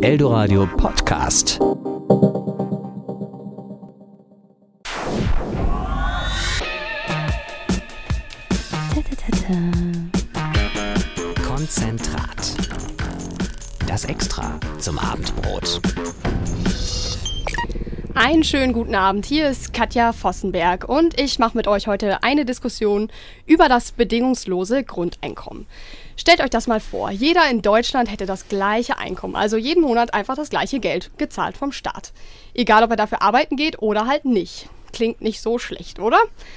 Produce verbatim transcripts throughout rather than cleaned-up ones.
Eldoradio Podcast. Konzentrat. Das Extra zum Abendbrot. Einen schönen guten Abend, hier ist Katja Vossenberg und ich mache mit euch heute eine Diskussion über das bedingungslose Grundeinkommen. Stellt euch das mal vor, jeder in Deutschland hätte das gleiche Einkommen, also jeden Monat einfach das gleiche Geld gezahlt vom Staat. Egal, ob er dafür arbeiten geht oder halt nicht. Klingt nicht so schlecht, oder?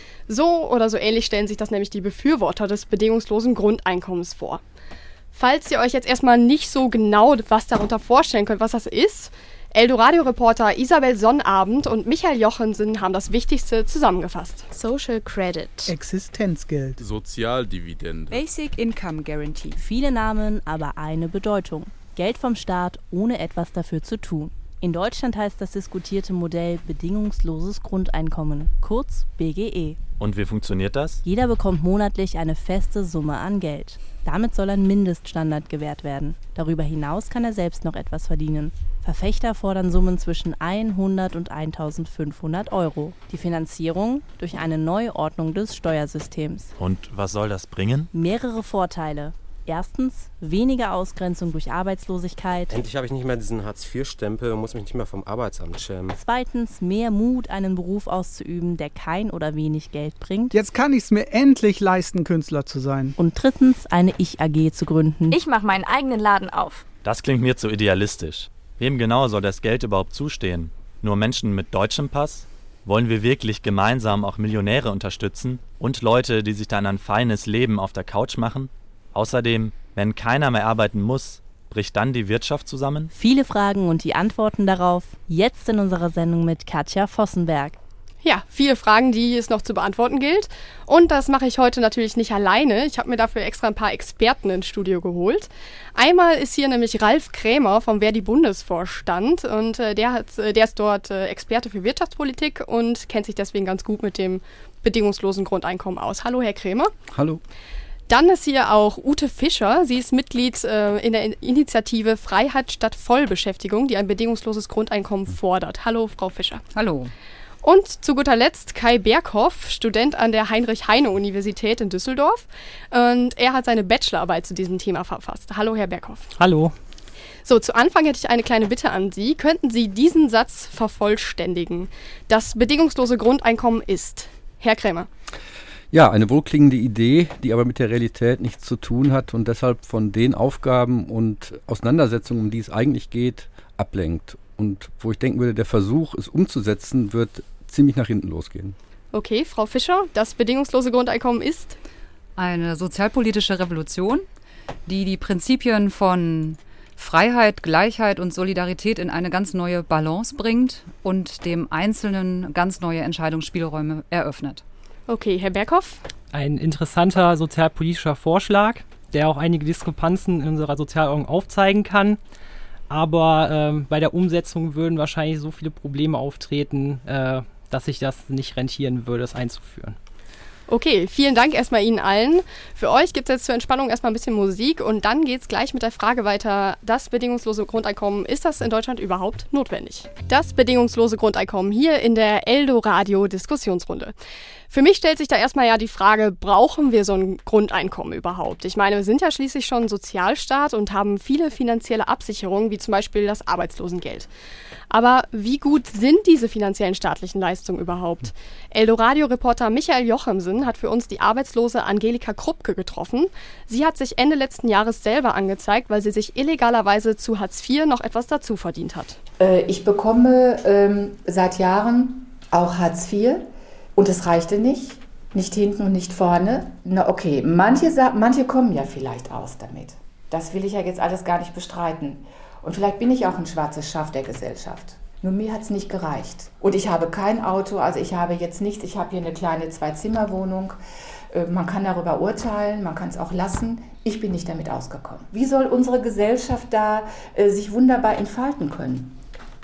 So oder so ähnlich stellen sich das nämlich die Befürworter des bedingungslosen Grundeinkommens vor. Falls ihr euch jetzt erstmal nicht so genau was darunter vorstellen könnt, was das ist, Eldoradio-Reporter Isabel Sonnabend und Michael Jochensen haben das Wichtigste zusammengefasst. Social Credit, Existenzgeld, Sozialdividende, Basic Income Guarantee. Viele Namen, aber eine Bedeutung. Geld vom Staat, ohne etwas dafür zu tun. In Deutschland heißt das diskutierte Modell bedingungsloses Grundeinkommen, kurz B G E. Und wie funktioniert das? Jeder bekommt monatlich eine feste Summe an Geld. Damit soll ein Mindeststandard gewährt werden. Darüber hinaus kann er selbst noch etwas verdienen. Verfechter fordern Summen zwischen hundert und eintausendfünfhundert Euro. Die Finanzierung durch eine Neuordnung des Steuersystems. Und was soll das bringen? Mehrere Vorteile. Erstens, weniger Ausgrenzung durch Arbeitslosigkeit. Endlich habe ich nicht mehr diesen Hartz vier Stempel und muss mich nicht mehr vom Arbeitsamt schämen. Zweitens, mehr Mut, einen Beruf auszuüben, der kein oder wenig Geld bringt. Jetzt kann ich es mir endlich leisten, Künstler zu sein. Und drittens, eine Ich-A G zu gründen. Ich mache meinen eigenen Laden auf. Das klingt mir zu idealistisch. Wem genau soll das Geld überhaupt zustehen? Nur Menschen mit deutschem Pass? Wollen wir wirklich gemeinsam auch Millionäre unterstützen und Leute, die sich dann ein feines Leben auf der Couch machen? Außerdem, wenn keiner mehr arbeiten muss, bricht dann die Wirtschaft zusammen? Viele Fragen und die Antworten darauf jetzt in unserer Sendung mit Katja Vossenberg. Ja, viele Fragen, die es noch zu beantworten gilt. Und das mache ich heute natürlich nicht alleine. Ich habe mir dafür extra ein paar Experten ins Studio geholt. Einmal ist hier nämlich Ralf Krämer vom Verdi-Bundesvorstand. Und äh, der, hat, äh, der ist dort äh, Experte für Wirtschaftspolitik und kennt sich deswegen ganz gut mit dem bedingungslosen Grundeinkommen aus. Hallo, Herr Krämer. Hallo. Dann ist hier auch Ute Fischer. Sie ist Mitglied äh, in der Initiative Freiheit statt Vollbeschäftigung, die ein bedingungsloses Grundeinkommen fordert. Hallo, Frau Fischer. Hallo. Und zu guter Letzt Kai Berghoff, Student an der Heinrich-Heine-Universität in Düsseldorf. Und er hat seine Bachelorarbeit zu diesem Thema verfasst. Hallo, Herr Berghoff. Hallo. So, zu Anfang hätte ich eine kleine Bitte an Sie. Könnten Sie diesen Satz vervollständigen? Das bedingungslose Grundeinkommen ist. Herr Krämer. Ja, eine wohlklingende Idee, die aber mit der Realität nichts zu tun hat und deshalb von den Aufgaben und Auseinandersetzungen, um die es eigentlich geht, ablenkt. Und wo ich denken würde, der Versuch, es umzusetzen, wird ziemlich nach hinten losgehen. Okay, Frau Fischer, das bedingungslose Grundeinkommen ist? Eine sozialpolitische Revolution, die die Prinzipien von Freiheit, Gleichheit und Solidarität in eine ganz neue Balance bringt und dem Einzelnen ganz neue Entscheidungsspielräume eröffnet. Okay, Herr Berghoff? Ein interessanter sozialpolitischer Vorschlag, der auch einige Diskrepanzen in unserer Sozialordnung aufzeigen kann. Aber ähm, bei der Umsetzung würden wahrscheinlich so viele Probleme auftreten, äh, dass sich das nicht rentieren würde, es einzuführen. Okay, vielen Dank erstmal Ihnen allen. Für euch gibt es jetzt zur Entspannung erstmal ein bisschen Musik und dann geht es gleich mit der Frage weiter, das bedingungslose Grundeinkommen, ist das in Deutschland überhaupt notwendig? Das bedingungslose Grundeinkommen hier in der Eldoradio-Diskussionsrunde. Für mich stellt sich da erstmal ja die Frage, brauchen wir so ein Grundeinkommen überhaupt? Ich meine, wir sind ja schließlich schon ein Sozialstaat und haben viele finanzielle Absicherungen, wie zum Beispiel das Arbeitslosengeld. Aber wie gut sind diese finanziellen staatlichen Leistungen überhaupt? Eldoradio-Reporter Michael Jochensen hat für uns die arbeitslose Angelika Krupke getroffen. Sie hat sich Ende letzten Jahres selber angezeigt, weil sie sich illegalerweise zu Hartz vier noch etwas dazu verdient hat. Äh, ich bekomme ähm, seit Jahren auch Hartz vier. Und es reichte nicht, nicht hinten und nicht vorne. Na okay, manche, manche kommen ja vielleicht aus damit. Das will ich ja jetzt alles gar nicht bestreiten. Und vielleicht bin ich auch ein schwarzes Schaf der Gesellschaft. Nur mir hat es nicht gereicht. Und ich habe kein Auto, also ich habe jetzt nichts. Ich habe hier eine kleine Zwei-Zimmer-Wohnung. Man kann darüber urteilen, man kann es auch lassen. Ich bin nicht damit ausgekommen. Wie soll unsere Gesellschaft da äh, sich wunderbar entfalten können?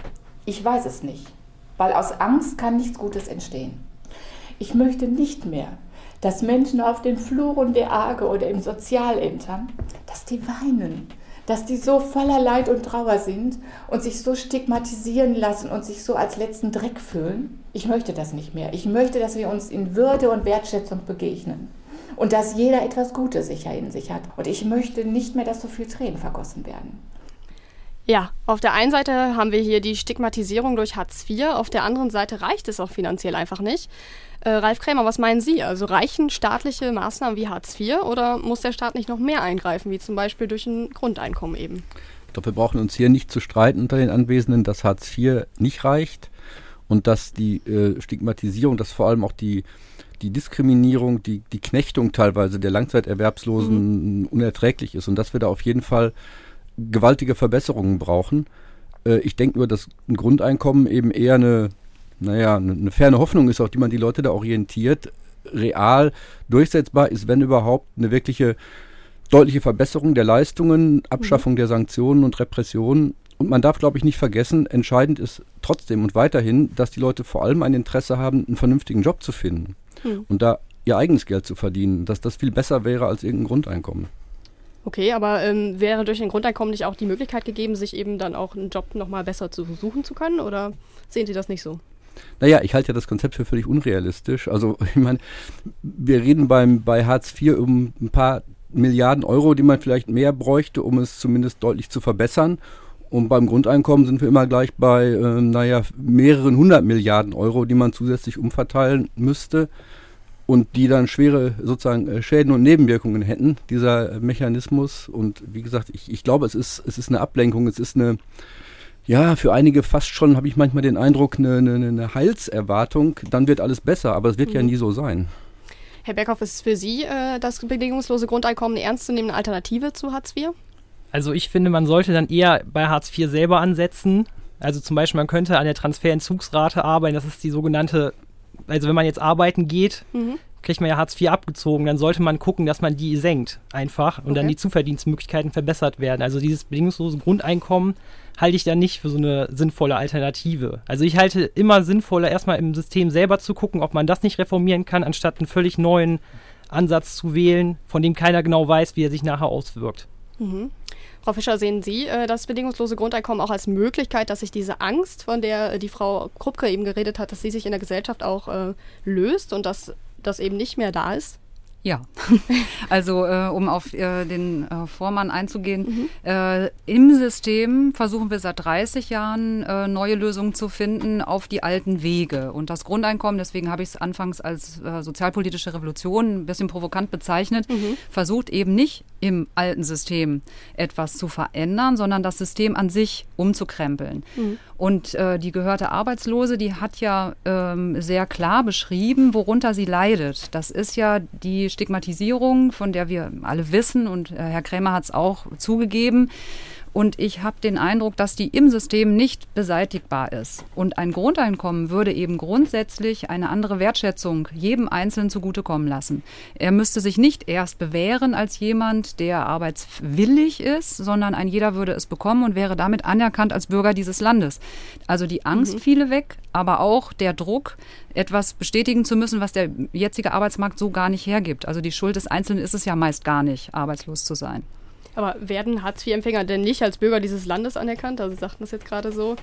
Ich weiß es nicht. Weil aus Angst kann nichts Gutes entstehen. Ich möchte nicht mehr, dass Menschen auf den Fluren der A G E oder in Sozialämtern, dass die weinen, dass die so voller Leid und Trauer sind und sich so stigmatisieren lassen und sich so als letzten Dreck fühlen. Ich möchte das nicht mehr. Ich möchte, dass wir uns in Würde und Wertschätzung begegnen und dass jeder etwas Gutes sicher in sich hat. Und ich möchte nicht mehr, dass so viel Tränen vergossen werden. Ja, auf der einen Seite haben wir hier die Stigmatisierung durch Hartz vier, auf der anderen Seite reicht es auch finanziell einfach nicht. Äh, Ralf Krämer, was meinen Sie? Also reichen staatliche Maßnahmen wie Hartz vier oder muss der Staat nicht noch mehr eingreifen, wie zum Beispiel durch ein Grundeinkommen eben? Ich glaube, wir brauchen uns hier nicht zu streiten unter den Anwesenden, dass Hartz vier nicht reicht und dass die äh, Stigmatisierung, dass vor allem auch die, die Diskriminierung, die, die Knechtung teilweise der Langzeiterwerbslosen mhm. unerträglich ist und dass wir da auf jeden Fall gewaltige Verbesserungen brauchen. Äh, ich denke nur, dass ein Grundeinkommen eben eher eine, naja, eine, eine ferne Hoffnung ist, auf die man die Leute da orientiert. Real durchsetzbar ist, wenn überhaupt, eine wirkliche deutliche Verbesserung der Leistungen, Abschaffung mhm. der Sanktionen und Repressionen. Und man darf, glaube ich, nicht vergessen, entscheidend ist trotzdem und weiterhin, dass die Leute vor allem ein Interesse haben, einen vernünftigen Job zu finden mhm. und da ihr eigenes Geld zu verdienen, dass das viel besser wäre als irgendein Grundeinkommen. Okay, aber ähm, wäre durch ein Grundeinkommen nicht auch die Möglichkeit gegeben, sich eben dann auch einen Job nochmal besser zu suchen zu können? Oder sehen Sie das nicht so? Naja, ich halte ja das Konzept für völlig unrealistisch. Also ich meine, wir reden beim, bei Hartz vier um ein paar Milliarden Euro, die man vielleicht mehr bräuchte, um es zumindest deutlich zu verbessern. Und beim Grundeinkommen sind wir immer gleich bei, äh, naja, mehreren hundert Milliarden Euro, die man zusätzlich umverteilen müsste. Und die dann schwere sozusagen Schäden und Nebenwirkungen hätten, dieser Mechanismus. Und wie gesagt, ich, ich glaube, es ist, es ist eine Ablenkung, es ist eine, ja, für einige fast schon, habe ich manchmal den Eindruck, eine, eine, eine Heilserwartung. Dann wird alles besser, aber es wird mhm. ja nie so sein. Herr Berghoff, ist für Sie äh, das bedingungslose Grundeinkommen eine ernstzunehmende Alternative zu Hartz vier? Also ich finde, man sollte dann eher bei Hartz vier selber ansetzen. Also zum Beispiel, man könnte an der Transferentzugsrate arbeiten, das ist die sogenannte. Also wenn man jetzt arbeiten geht, mhm. kriegt man ja Hartz vier abgezogen, dann sollte man gucken, dass man die senkt einfach und okay. dann die Zuverdienstmöglichkeiten verbessert werden. Also dieses bedingungslose Grundeinkommen halte ich dann nicht für so eine sinnvolle Alternative. Also ich halte immer sinnvoller, erstmal im System selber zu gucken, ob man das nicht reformieren kann, anstatt einen völlig neuen Ansatz zu wählen, von dem keiner genau weiß, wie er sich nachher auswirkt. Mhm. Frau Fischer, sehen Sie äh, das bedingungslose Grundeinkommen auch als Möglichkeit, dass sich diese Angst, von der äh, die Frau Krupke eben geredet hat, dass sie sich in der Gesellschaft auch äh, löst und dass das eben nicht mehr da ist? Ja, also äh, um auf äh, den äh, Vormann einzugehen, mhm. äh, im System versuchen wir seit dreißig Jahren äh, neue Lösungen zu finden auf die alten Wege. Und das Grundeinkommen, deswegen habe ich es anfangs als äh, sozialpolitische Revolution ein bisschen provokant bezeichnet, mhm. versucht eben nicht im alten System etwas zu verändern, sondern das System an sich umzukrempeln. Mhm. Und äh, die gehörte Arbeitslose, die hat ja ähm, sehr klar beschrieben, worunter sie leidet. Das ist ja die Stigmatisierung, von der wir alle wissen, und äh, Herr Krämer hat es auch zugegeben. Und ich habe den Eindruck, dass die im System nicht beseitigbar ist. Und ein Grundeinkommen würde eben grundsätzlich eine andere Wertschätzung jedem Einzelnen zugutekommen lassen. Er müsste sich nicht erst bewähren als jemand, der arbeitswillig ist, sondern ein jeder würde es bekommen und wäre damit anerkannt als Bürger dieses Landes. Also die Angst mhm. fiele weg, aber auch der Druck, etwas bestätigen zu müssen, was der jetzige Arbeitsmarkt so gar nicht hergibt. Also die Schuld des Einzelnen ist es ja meist gar nicht, arbeitslos zu sein. Aber werden Hartz vier Empfänger denn nicht als Bürger dieses Landes anerkannt? Also Sie sagten das jetzt gerade so.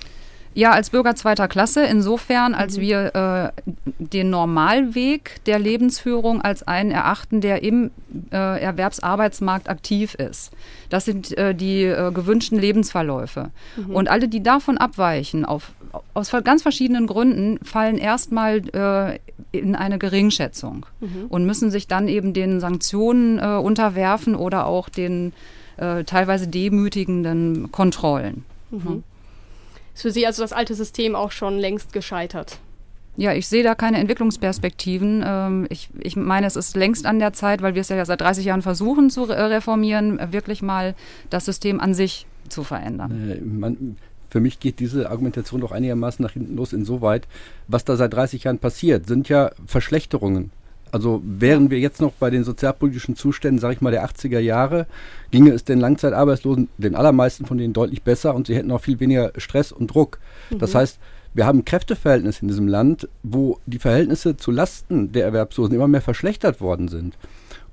Ja, als Bürger zweiter Klasse, insofern, als mhm. wir äh, den Normalweg der Lebensführung als einen erachten, der im äh, Erwerbsarbeitsmarkt aktiv ist. Das sind äh, die äh, gewünschten Lebensverläufe. Mhm. Und alle, die davon abweichen, auf, aus ganz verschiedenen Gründen, fallen erstmal äh, in eine Geringschätzung mhm. und müssen sich dann eben den Sanktionen äh, unterwerfen oder auch den äh, teilweise demütigenden Kontrollen. Mhm. Mhm. Ist für Sie also das alte System auch schon längst gescheitert? Ja, ich sehe da keine Entwicklungsperspektiven. Ähm, ich, ich meine, es ist längst an der Zeit, weil wir es ja seit dreißig Jahren versuchen zu reformieren, wirklich mal das System an sich zu verändern. Äh, man, für mich geht diese Argumentation doch einigermaßen nach hinten los insoweit, was da seit dreißig Jahren passiert, sind ja Verschlechterungen. Also wären wir jetzt noch bei den sozialpolitischen Zuständen, sage ich mal, der achtziger Jahre, ginge es den Langzeitarbeitslosen, den allermeisten von denen deutlich besser und sie hätten auch viel weniger Stress und Druck. Mhm. Das heißt, wir haben Kräfteverhältnisse in diesem Land, wo die Verhältnisse zu Lasten der Erwerbslosen immer mehr verschlechtert worden sind.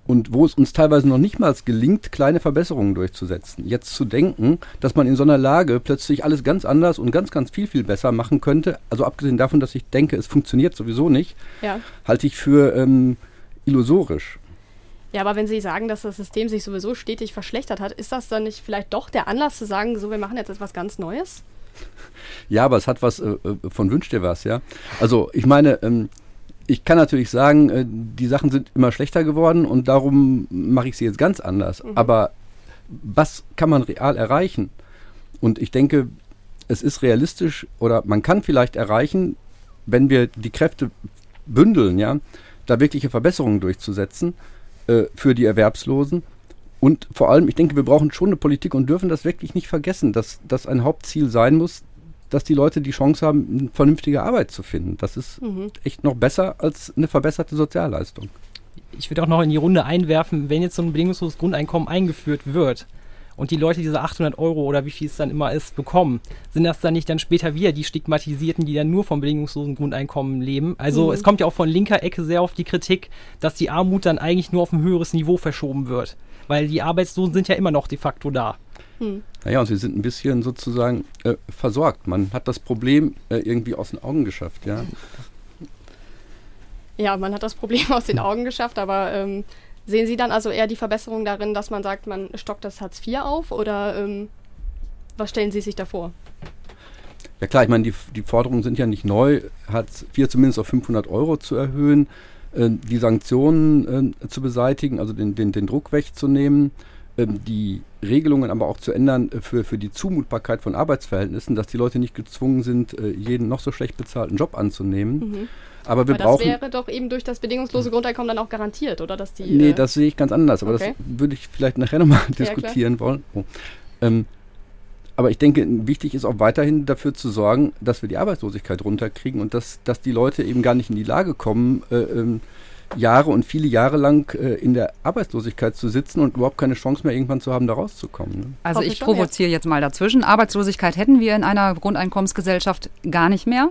und wo es uns teilweise noch nicht mal gelingt, kleine Verbesserungen durchzusetzen. Jetzt zu denken, dass man in so einer Lage plötzlich alles ganz anders und ganz, ganz viel, viel besser machen könnte, also abgesehen davon, dass ich denke, es funktioniert sowieso nicht, ja. halte ich für ähm, illusorisch. Ja, aber wenn Sie sagen, dass das System sich sowieso stetig verschlechtert hat, ist das dann nicht vielleicht doch der Anlass zu sagen, so, wir machen jetzt etwas ganz Neues? Ja, aber es hat was äh, von Wünsch dir was, ja. Also ich meine, ähm, ich kann natürlich sagen, äh, die Sachen sind immer schlechter geworden und darum mache ich sie jetzt ganz anders. Mhm. Aber was kann man real erreichen? Und ich denke, es ist realistisch oder man kann vielleicht erreichen, wenn wir die Kräfte bündeln, ja, da wirkliche Verbesserungen durchzusetzen äh, für die Erwerbslosen. Und vor allem, ich denke, wir brauchen schon eine Politik und dürfen das wirklich nicht vergessen, dass das ein Hauptziel sein muss, dass die Leute die Chance haben, eine vernünftige Arbeit zu finden. Das ist mhm. echt noch besser als eine verbesserte Sozialleistung. Ich würde auch noch in die Runde einwerfen, wenn jetzt so ein bedingungsloses Grundeinkommen eingeführt wird und die Leute diese achthundert Euro oder wie viel es dann immer ist, bekommen, sind das dann nicht dann später wieder die Stigmatisierten, die dann nur vom bedingungslosen Grundeinkommen leben? Also mhm. es kommt ja auch von linker Ecke sehr oft die Kritik, dass die Armut dann eigentlich nur auf ein höheres Niveau verschoben wird, weil die Arbeitslosen sind ja immer noch de facto da. Hm. Naja, und sie sind ein bisschen sozusagen äh, versorgt. Man hat das Problem äh, irgendwie aus den Augen geschafft, ja. Ja, man hat das Problem aus den Augen geschafft, aber ähm, sehen Sie dann also eher die Verbesserung darin, dass man sagt, man stockt das Hartz vier auf oder ähm, was stellen Sie sich da vor? Ja klar, ich meine, die, die Forderungen sind ja nicht neu, Hartz vier zumindest auf fünfhundert Euro zu erhöhen, äh, die Sanktionen äh, zu beseitigen, also den, den, den Druck wegzunehmen, äh, die Regelungen aber auch zu ändern für, für die Zumutbarkeit von Arbeitsverhältnissen, dass die Leute nicht gezwungen sind, jeden noch so schlecht bezahlten Job anzunehmen. Mhm. Aber wir aber brauchen. Das wäre doch eben durch das bedingungslose Grundeinkommen dann auch garantiert, oder? Dass die, nee, äh das sehe ich ganz anders. Aber okay. das würde ich vielleicht nachher nochmal ja, diskutieren wollen. Oh. Ähm, aber ich denke, wichtig ist auch weiterhin dafür zu sorgen, dass wir die Arbeitslosigkeit runterkriegen und dass, dass die Leute eben gar nicht in die Lage kommen, äh, ähm, Jahre und viele Jahre lang äh, in der Arbeitslosigkeit zu sitzen und überhaupt keine Chance mehr irgendwann zu haben, da rauszukommen. Ne? Also ich provoziere jetzt mal dazwischen. Arbeitslosigkeit hätten wir in einer Grundeinkommensgesellschaft gar nicht mehr.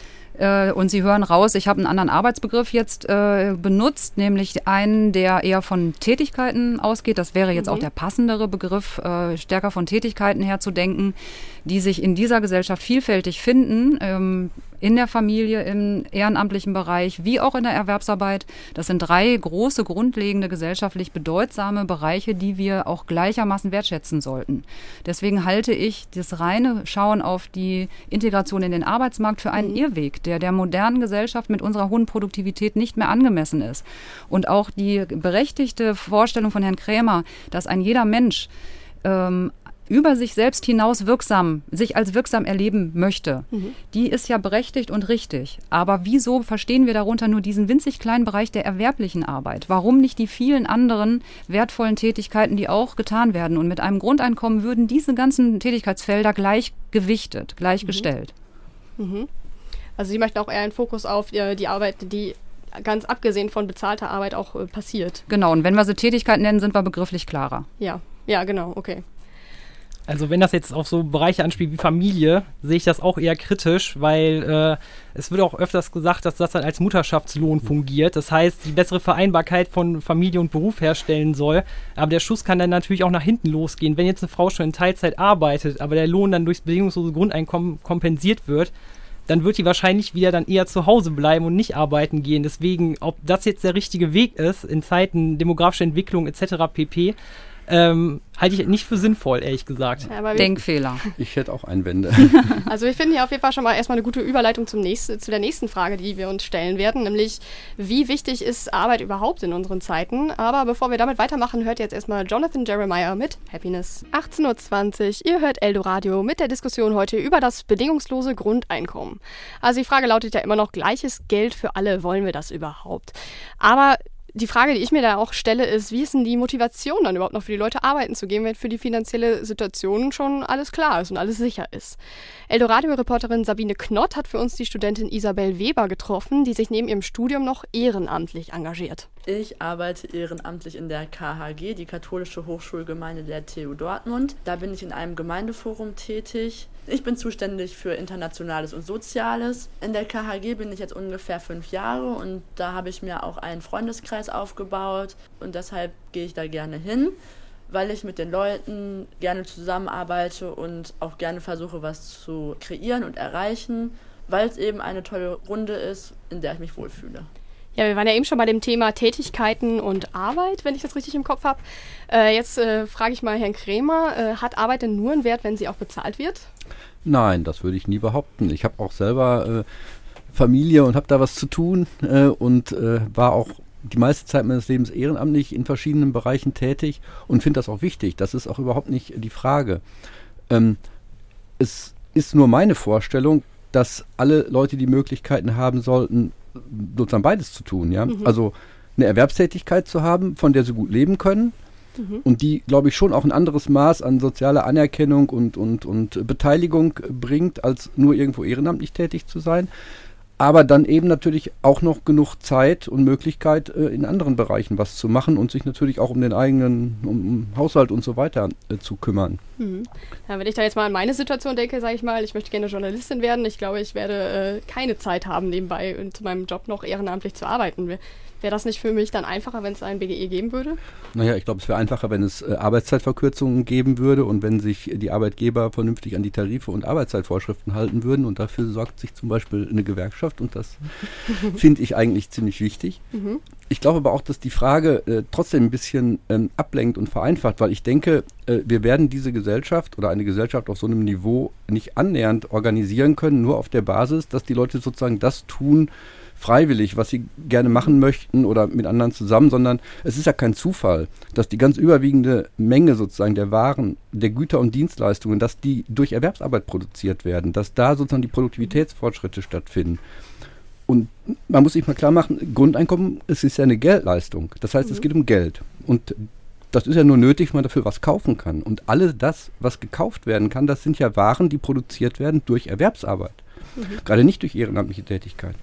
Äh, und Sie hören raus, ich habe einen anderen Arbeitsbegriff jetzt äh, benutzt, nämlich einen, der eher von Tätigkeiten ausgeht. Das wäre jetzt mhm. auch der passendere Begriff, äh, stärker von Tätigkeiten her zu denken, die sich in dieser Gesellschaft vielfältig finden, ähm, in der Familie, im ehrenamtlichen Bereich, wie auch in der Erwerbsarbeit. Das sind drei große, grundlegende, gesellschaftlich bedeutsame Bereiche, die wir auch gleichermaßen wertschätzen sollten. Deswegen halte ich das reine Schauen auf die Integration in den Arbeitsmarkt für einen mhm. Irrweg, der der modernen Gesellschaft mit unserer hohen Produktivität nicht mehr angemessen ist. Und auch die berechtigte Vorstellung von Herrn Krämer, dass ein jeder Mensch ähm, über sich selbst hinaus wirksam, sich als wirksam erleben möchte, mhm. die ist ja berechtigt und richtig. Aber wieso verstehen wir darunter nur diesen winzig kleinen Bereich der erwerblichen Arbeit? Warum nicht die vielen anderen wertvollen Tätigkeiten, die auch getan werden? Und mit einem Grundeinkommen würden diese ganzen Tätigkeitsfelder gleich gewichtet, gleichgestellt. Mhm. Mhm. Also Sie möchten auch eher einen Fokus auf äh, die Arbeit, die ganz abgesehen von bezahlter Arbeit auch äh, passiert. Genau, und wenn wir sie Tätigkeit nennen, sind wir begrifflich klarer. Ja, ja, genau, okay. Also wenn das jetzt auf so Bereiche anspielt wie Familie, sehe ich das auch eher kritisch, weil äh, es wird auch öfters gesagt, dass das dann als Mutterschaftslohn fungiert. Das heißt, die bessere Vereinbarkeit von Familie und Beruf herstellen soll. Aber der Schuss kann dann natürlich auch nach hinten losgehen. Wenn jetzt eine Frau schon in Teilzeit arbeitet, aber der Lohn dann durchs bedingungslose Grundeinkommen kompensiert wird, dann wird die wahrscheinlich wieder dann eher zu Hause bleiben und nicht arbeiten gehen. Deswegen, ob das jetzt der richtige Weg ist, in Zeiten demografischer Entwicklung et cetera pp., Ähm, halte ich nicht für sinnvoll, ehrlich gesagt. Ja, Denkfehler. Ich hätte auch Einwände. Also wir finden hier auf jeden Fall schon mal erstmal eine gute Überleitung zum nächsten, zu der nächsten Frage, die wir uns stellen werden, nämlich wie wichtig ist Arbeit überhaupt in unseren Zeiten? Aber bevor wir damit weitermachen, hört jetzt erstmal Jonathan Jeremiah mit Happiness. achtzehn Uhr zwanzig, ihr hört Eldoradio mit der Diskussion heute über das bedingungslose Grundeinkommen. Also die Frage lautet ja immer noch, gleiches Geld für alle, wollen wir das überhaupt? Aber die Frage, die ich mir da auch stelle, ist, wie ist denn die Motivation dann überhaupt noch für die Leute arbeiten zu gehen, wenn für die finanzielle Situation schon alles klar ist und alles sicher ist? Eldoradio-Reporterin Sabine Knott hat für uns die Studentin Isabel Weber getroffen, die sich neben ihrem Studium noch ehrenamtlich engagiert. Ich arbeite ehrenamtlich in der K H G, die Katholische Hochschulgemeinde der T U Dortmund. Da bin ich in einem Gemeindeforum tätig. Ich bin zuständig für Internationales und Soziales. In der K H G bin ich jetzt ungefähr fünf Jahre und da habe ich mir auch einen Freundeskreis Freundeskreis aufgebaut und deshalb gehe ich da gerne hin, weil ich mit den Leuten gerne zusammenarbeite und auch gerne versuche, was zu kreieren und erreichen, weil es eben eine tolle Runde ist, in der ich mich wohlfühle. Ja, wir waren ja eben schon bei dem Thema Tätigkeiten und Arbeit, wenn ich das richtig im Kopf habe. Äh, jetzt äh, frage ich mal Herrn Krämer, äh, hat Arbeit denn nur einen Wert, wenn sie auch bezahlt wird? Nein, das würde ich nie behaupten. Ich habe auch selber äh, Familie und habe da was zu tun äh, und äh, war auch die meiste Zeit meines Lebens ehrenamtlich in verschiedenen Bereichen tätig und finde das auch wichtig. Das ist auch überhaupt nicht die Frage. Ähm, es ist nur meine Vorstellung, dass alle Leute die Möglichkeiten haben sollten, sozusagen beides zu tun. Ja? Mhm. Also eine Erwerbstätigkeit zu haben, von der sie gut leben können mhm. und die, glaube ich, schon auch ein anderes Maß an sozialer Anerkennung und, und, und Beteiligung bringt, als nur irgendwo ehrenamtlich tätig zu sein. Aber dann eben natürlich auch noch genug Zeit und Möglichkeit, äh, in anderen Bereichen was zu machen und sich natürlich auch um den eigenen um, um Haushalt und so weiter äh, zu kümmern. Mhm. Ja, wenn ich da jetzt mal an meine Situation denke, sage ich mal, ich möchte gerne Journalistin werden. Ich glaube, ich werde äh, keine Zeit haben, nebenbei äh, zu meinem Job noch ehrenamtlich zu arbeiten. Wäre das nicht für mich dann einfacher, wenn es ein B G E geben würde? Naja, ich glaube, es wäre einfacher, wenn es äh, Arbeitszeitverkürzungen geben würde und wenn sich die Arbeitgeber vernünftig an die Tarife und Arbeitszeitvorschriften halten würden. Und dafür sorgt sich zum Beispiel eine Gewerkschaft und das finde ich eigentlich ziemlich wichtig. Mhm. Ich glaube aber auch, dass die Frage äh, trotzdem ein bisschen ähm, ablenkt und vereinfacht, weil ich denke, äh, wir werden diese Gesellschaft oder eine Gesellschaft auf so einem Niveau nicht annähernd organisieren können, nur auf der Basis, dass die Leute sozusagen das tun, freiwillig, was sie gerne machen möchten oder mit anderen zusammen, sondern es ist ja kein Zufall, dass die ganz überwiegende Menge sozusagen der Waren, der Güter und Dienstleistungen, dass die durch Erwerbsarbeit produziert werden, dass da sozusagen die Produktivitätsfortschritte stattfinden. Und man muss sich mal klar machen, Grundeinkommen, es ist ja eine Geldleistung. Das heißt, mhm. es geht um Geld. Und das ist ja nur nötig, wenn man dafür was kaufen kann. Und alles das, was gekauft werden kann, das sind ja Waren, die produziert werden durch Erwerbsarbeit. Mhm. Gerade nicht durch ehrenamtliche Tätigkeit.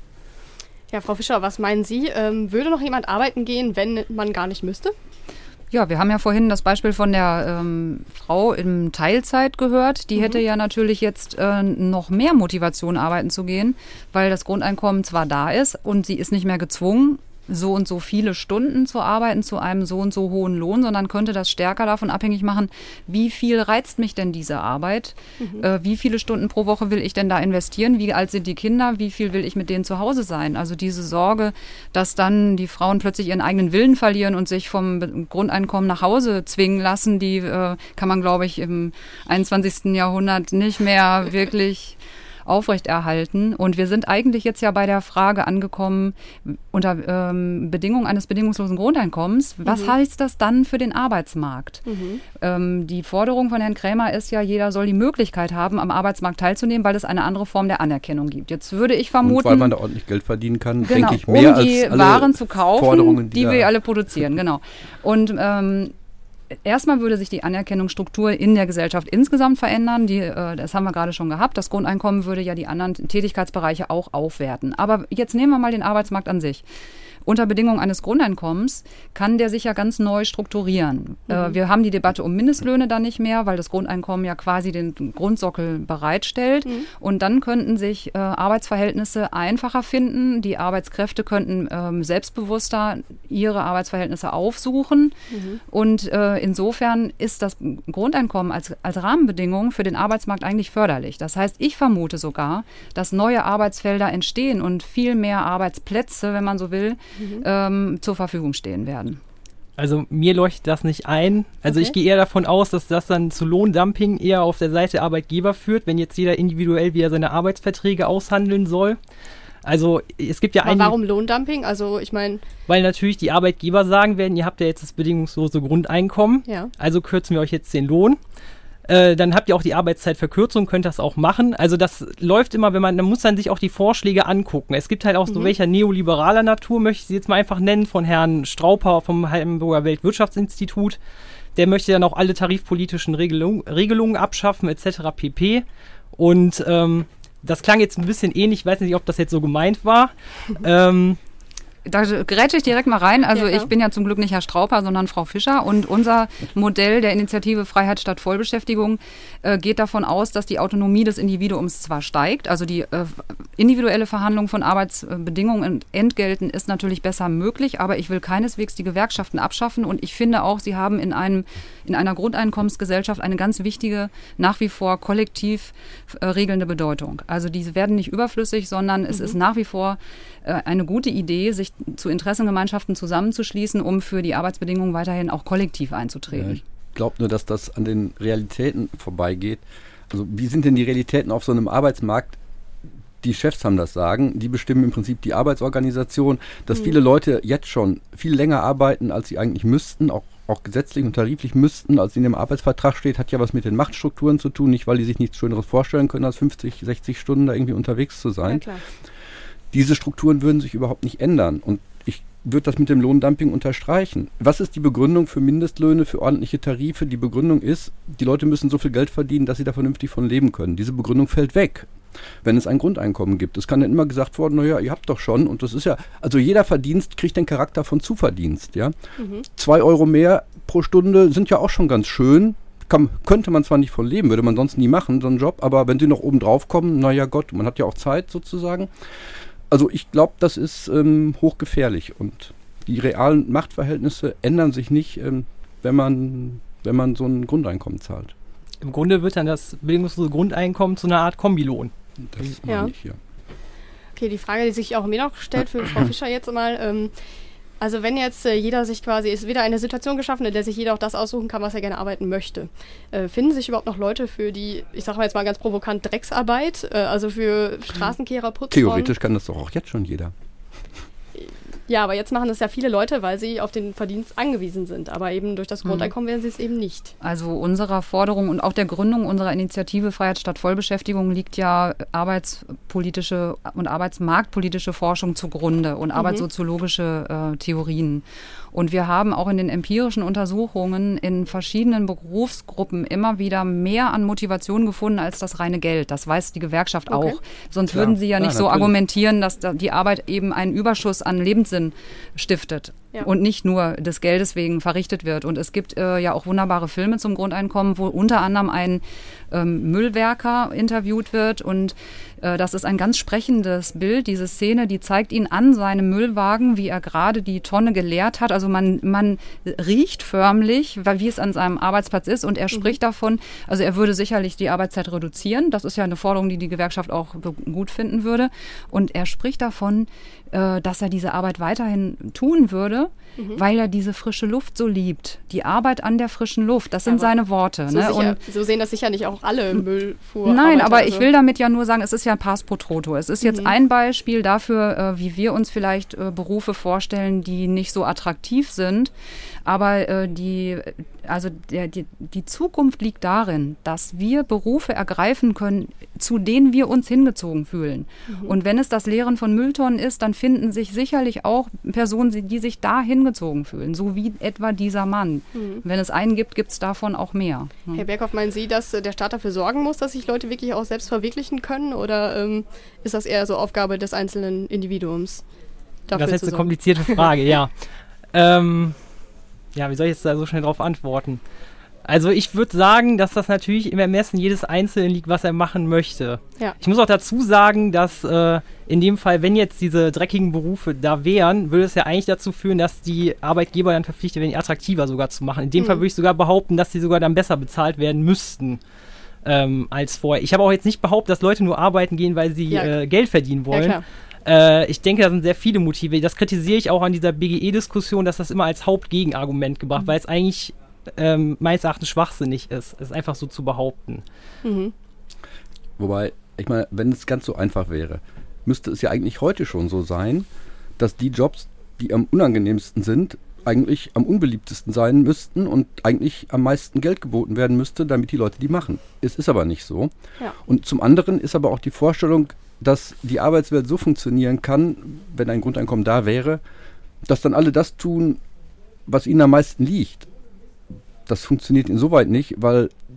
Ja, Frau Fischer, was meinen Sie? Ähm, würde noch jemand arbeiten gehen, wenn man gar nicht müsste? Ja, wir haben ja vorhin das Beispiel von der ähm, Frau in Teilzeit gehört. Die mhm. hätte ja natürlich jetzt äh, noch mehr Motivation, arbeiten zu gehen, weil das Grundeinkommen zwar da ist und sie ist nicht mehr gezwungen, so und so viele Stunden zu arbeiten zu einem so und so hohen Lohn, sondern könnte das stärker davon abhängig machen, wie viel reizt mich denn diese Arbeit, mhm. äh, wie viele Stunden pro Woche will ich denn da investieren, wie alt sind die Kinder, wie viel will ich mit denen zu Hause sein. Also diese Sorge, dass dann die Frauen plötzlich ihren eigenen Willen verlieren und sich vom Grundeinkommen nach Hause zwingen lassen, die äh, kann man, glaube ich, im einundzwanzigsten Jahrhundert nicht mehr wirklich aufrechterhalten. Und wir sind eigentlich jetzt ja bei der Frage angekommen, unter ähm, Bedingungen eines bedingungslosen Grundeinkommens, was mhm. heißt das dann für den Arbeitsmarkt? Mhm. Ähm, die Forderung von Herrn Krämer ist ja, jeder soll die Möglichkeit haben, am Arbeitsmarkt teilzunehmen, weil es eine andere Form der Anerkennung gibt. Jetzt würde ich vermuten... Und weil man da ordentlich Geld verdienen kann, genau, denke ich, mehr um die als alle Waren zu kaufen, Forderungen, die, die wir alle produzieren. Genau. Und ähm, erstmal würde sich die Anerkennungsstruktur in der Gesellschaft insgesamt verändern. Die, äh, das haben wir gerade schon gehabt. Das Grundeinkommen würde ja die anderen Tätigkeitsbereiche auch aufwerten. Aber jetzt nehmen wir mal den Arbeitsmarkt an sich. Unter Bedingungen eines Grundeinkommens kann der sich ja ganz neu strukturieren. Mhm. Äh, wir haben die Debatte um Mindestlöhne dann nicht mehr, weil das Grundeinkommen ja quasi den Grundsockel bereitstellt. Mhm. Und dann könnten sich äh, Arbeitsverhältnisse einfacher finden. Die Arbeitskräfte könnten ähm, selbstbewusster ihre Arbeitsverhältnisse aufsuchen. Mhm. Und äh, insofern ist das Grundeinkommen als, als Rahmenbedingung für den Arbeitsmarkt eigentlich förderlich. Das heißt, ich vermute sogar, dass neue Arbeitsfelder entstehen und viel mehr Arbeitsplätze, wenn man so will, Mhm. Ähm, zur Verfügung stehen werden. Also mir leuchtet das nicht ein. Also okay. Ich gehe eher davon aus, dass das dann zu Lohndumping eher auf der Seite der Arbeitgeber führt, wenn jetzt jeder individuell wieder seine Arbeitsverträge aushandeln soll. Also es gibt ja Aber warum Lohndumping? Also ich meine... Weil natürlich die Arbeitgeber sagen werden, ihr habt ja jetzt das bedingungslose Grundeinkommen, ja. also kürzen wir euch jetzt den Lohn. Äh, dann habt ihr auch die Arbeitszeitverkürzung, könnt das auch machen. Also das läuft immer, wenn man, man muss dann sich auch die Vorschläge angucken. Es gibt halt auch mhm. so welcher neoliberaler Natur, möchte ich sie jetzt mal einfach nennen, von Herrn Strauper vom Hamburger Weltwirtschaftsinstitut. Der möchte dann auch alle tarifpolitischen Regelung, Regelungen abschaffen, et cetera pp. Und ähm, das klang jetzt ein bisschen ähnlich, ich weiß nicht, ob das jetzt so gemeint war. Mhm. Ähm, Da grätsche ich direkt mal rein. Also ja, ich bin ja zum Glück nicht Herr Strauper, sondern Frau Fischer. Und unser Modell der Initiative Freiheit statt Vollbeschäftigung äh, geht davon aus, dass die Autonomie des Individuums zwar steigt, also die äh, individuelle Verhandlung von Arbeitsbedingungen und Entgelten ist natürlich besser möglich, aber ich will keineswegs die Gewerkschaften abschaffen. Und ich finde auch, sie haben in, einem, in einer Grundeinkommensgesellschaft eine ganz wichtige, nach wie vor kollektiv äh, regelnde Bedeutung. Also diese werden nicht überflüssig, sondern es mhm. ist nach wie vor äh, eine gute Idee, sich zu Interessengemeinschaften zusammenzuschließen, um für die Arbeitsbedingungen weiterhin auch kollektiv einzutreten. Ja, ich glaube nur, dass das an den Realitäten vorbeigeht. Also wie sind denn die Realitäten auf so einem Arbeitsmarkt? Die Chefs haben das Sagen, die bestimmen im Prinzip die Arbeitsorganisation, dass mhm. viele Leute jetzt schon viel länger arbeiten, als sie eigentlich müssten, auch, auch gesetzlich und tariflich müssten, als in dem Arbeitsvertrag steht, hat ja was mit den Machtstrukturen zu tun, nicht weil die sich nichts Schöneres vorstellen können, als fünfzig, sechzig Stunden da irgendwie unterwegs zu sein. Ja, klar. Diese Strukturen würden sich überhaupt nicht ändern und ich würde das mit dem Lohndumping unterstreichen. Was ist die Begründung für Mindestlöhne, für ordentliche Tarife? Die Begründung ist, die Leute müssen so viel Geld verdienen, dass sie da vernünftig von leben können. Diese Begründung fällt weg, wenn es ein Grundeinkommen gibt. Es kann dann immer gesagt worden, naja, ihr habt doch schon und das ist ja, also jeder Verdienst kriegt den Charakter von Zuverdienst, ja. Mhm. Zwei Euro mehr pro Stunde sind ja auch schon ganz schön. Kann, könnte man zwar nicht von leben, würde man sonst nie machen, so einen Job, aber wenn sie noch oben drauf kommen, naja Gott, man hat ja auch Zeit sozusagen. Also ich glaube, das ist ähm, hochgefährlich und die realen Machtverhältnisse ändern sich nicht, ähm, wenn man, wenn man so ein Grundeinkommen zahlt. Im Grunde wird dann das bedingungslose Grundeinkommen zu einer Art Kombilohn. Das ja. meine ich, ja. Okay, die Frage, die sich auch mir noch stellt für Frau Fischer jetzt mal, ähm, also wenn jetzt äh, jeder sich quasi, ist wieder eine Situation geschaffen, in der sich jeder auch das aussuchen kann, was er gerne arbeiten möchte. Äh, finden sich überhaupt noch Leute für die, ich sage mal jetzt mal ganz provokant, Drecksarbeit, äh, also für Straßenkehrer, Putzfrauen? Theoretisch kann das doch auch jetzt schon jeder. Ja, aber jetzt machen das ja viele Leute, weil sie auf den Verdienst angewiesen sind. Aber eben durch das Grundeinkommen werden sie es eben nicht. Also unserer Forderung und auch der Gründung unserer Initiative Freiheit statt Vollbeschäftigung liegt ja arbeitspolitische und arbeitsmarktpolitische Forschung zugrunde und mhm. arbeitssoziologische äh, Theorien. Und wir haben auch in den empirischen Untersuchungen in verschiedenen Berufsgruppen immer wieder mehr an Motivation gefunden als das reine Geld. Das weiß die Gewerkschaft okay. auch. Sonst klar, würden sie ja klar, nicht so natürlich. argumentieren, dass die Arbeit eben einen Überschuss an Lebenssinn stiftet. Ja. Und nicht nur des Geldes wegen verrichtet wird. Und es gibt äh, ja auch wunderbare Filme zum Grundeinkommen, wo unter anderem ein ähm, Müllwerker interviewt wird. Und äh, das ist ein ganz sprechendes Bild, diese Szene, die zeigt ihn an seinem Müllwagen, wie er gerade die Tonne geleert hat. Also man, man riecht förmlich, wie es an seinem Arbeitsplatz ist. Und er mhm. spricht davon, also er würde sicherlich die Arbeitszeit reduzieren. Das ist ja eine Forderung, die die Gewerkschaft auch gut finden würde. Und er spricht davon, äh, dass er diese Arbeit weiterhin tun würde, Mhm. weil er diese frische Luft so liebt. Die Arbeit an der frischen Luft, das sind aber seine Worte. So, ne? sicher, und so sehen das sicher nicht auch alle Müllfuhr. Nein, aber also. Ich will damit ja nur sagen, es ist ja Pars pro Toto. Es ist jetzt mhm. ein Beispiel dafür, äh, wie wir uns vielleicht äh, Berufe vorstellen, die nicht so attraktiv sind. Aber äh, die, also der, die, die Zukunft liegt darin, dass wir Berufe ergreifen können, zu denen wir uns hingezogen fühlen. Mhm. Und wenn es das Leeren von Mülltonnen ist, dann finden sich sicherlich auch Personen, die sich da hingezogen fühlen, so wie etwa dieser Mann. Mhm. Wenn es einen gibt, gibt es davon auch mehr. Mhm. Herr Berghoff, meinen Sie, dass der Staat dafür sorgen muss, dass sich Leute wirklich auch selbst verwirklichen können? Oder ähm, ist das eher so Aufgabe des einzelnen Individuums? Das ist jetzt eine komplizierte Frage, ja. ähm... Ja, wie soll ich jetzt da so schnell drauf antworten? Also ich würde sagen, dass das natürlich im Ermessen jedes Einzelnen liegt, was er machen möchte. Ja. Ich muss auch dazu sagen, dass äh, in dem Fall, wenn jetzt diese dreckigen Berufe da wären, würde es ja eigentlich dazu führen, dass die Arbeitgeber dann verpflichtet werden, die attraktiver sogar zu machen. In dem mhm. Fall würde ich sogar behaupten, dass die sogar dann besser bezahlt werden müssten ähm, als vorher. Ich habe auch jetzt nicht behauptet, dass Leute nur arbeiten gehen, weil sie ja. äh, Geld verdienen wollen. Ja, klar. Ich denke, da sind sehr viele Motive. Das kritisiere ich auch an dieser B G E-Diskussion, dass das immer als Hauptgegenargument gebracht, mhm. weil es eigentlich ähm, meines Erachtens schwachsinnig ist, es einfach so zu behaupten. Mhm. Wobei, ich meine, wenn es ganz so einfach wäre, müsste es ja eigentlich heute schon so sein, dass die Jobs, die am unangenehmsten sind, eigentlich am unbeliebtesten sein müssten und eigentlich am meisten Geld geboten werden müsste, damit die Leute die machen. Es ist aber nicht so. Ja. Und zum anderen ist aber auch die Vorstellung, dass die Arbeitswelt so funktionieren kann, wenn ein Grundeinkommen da wäre, dass dann alle das tun, was ihnen am meisten liegt. Das funktioniert insoweit nicht, weil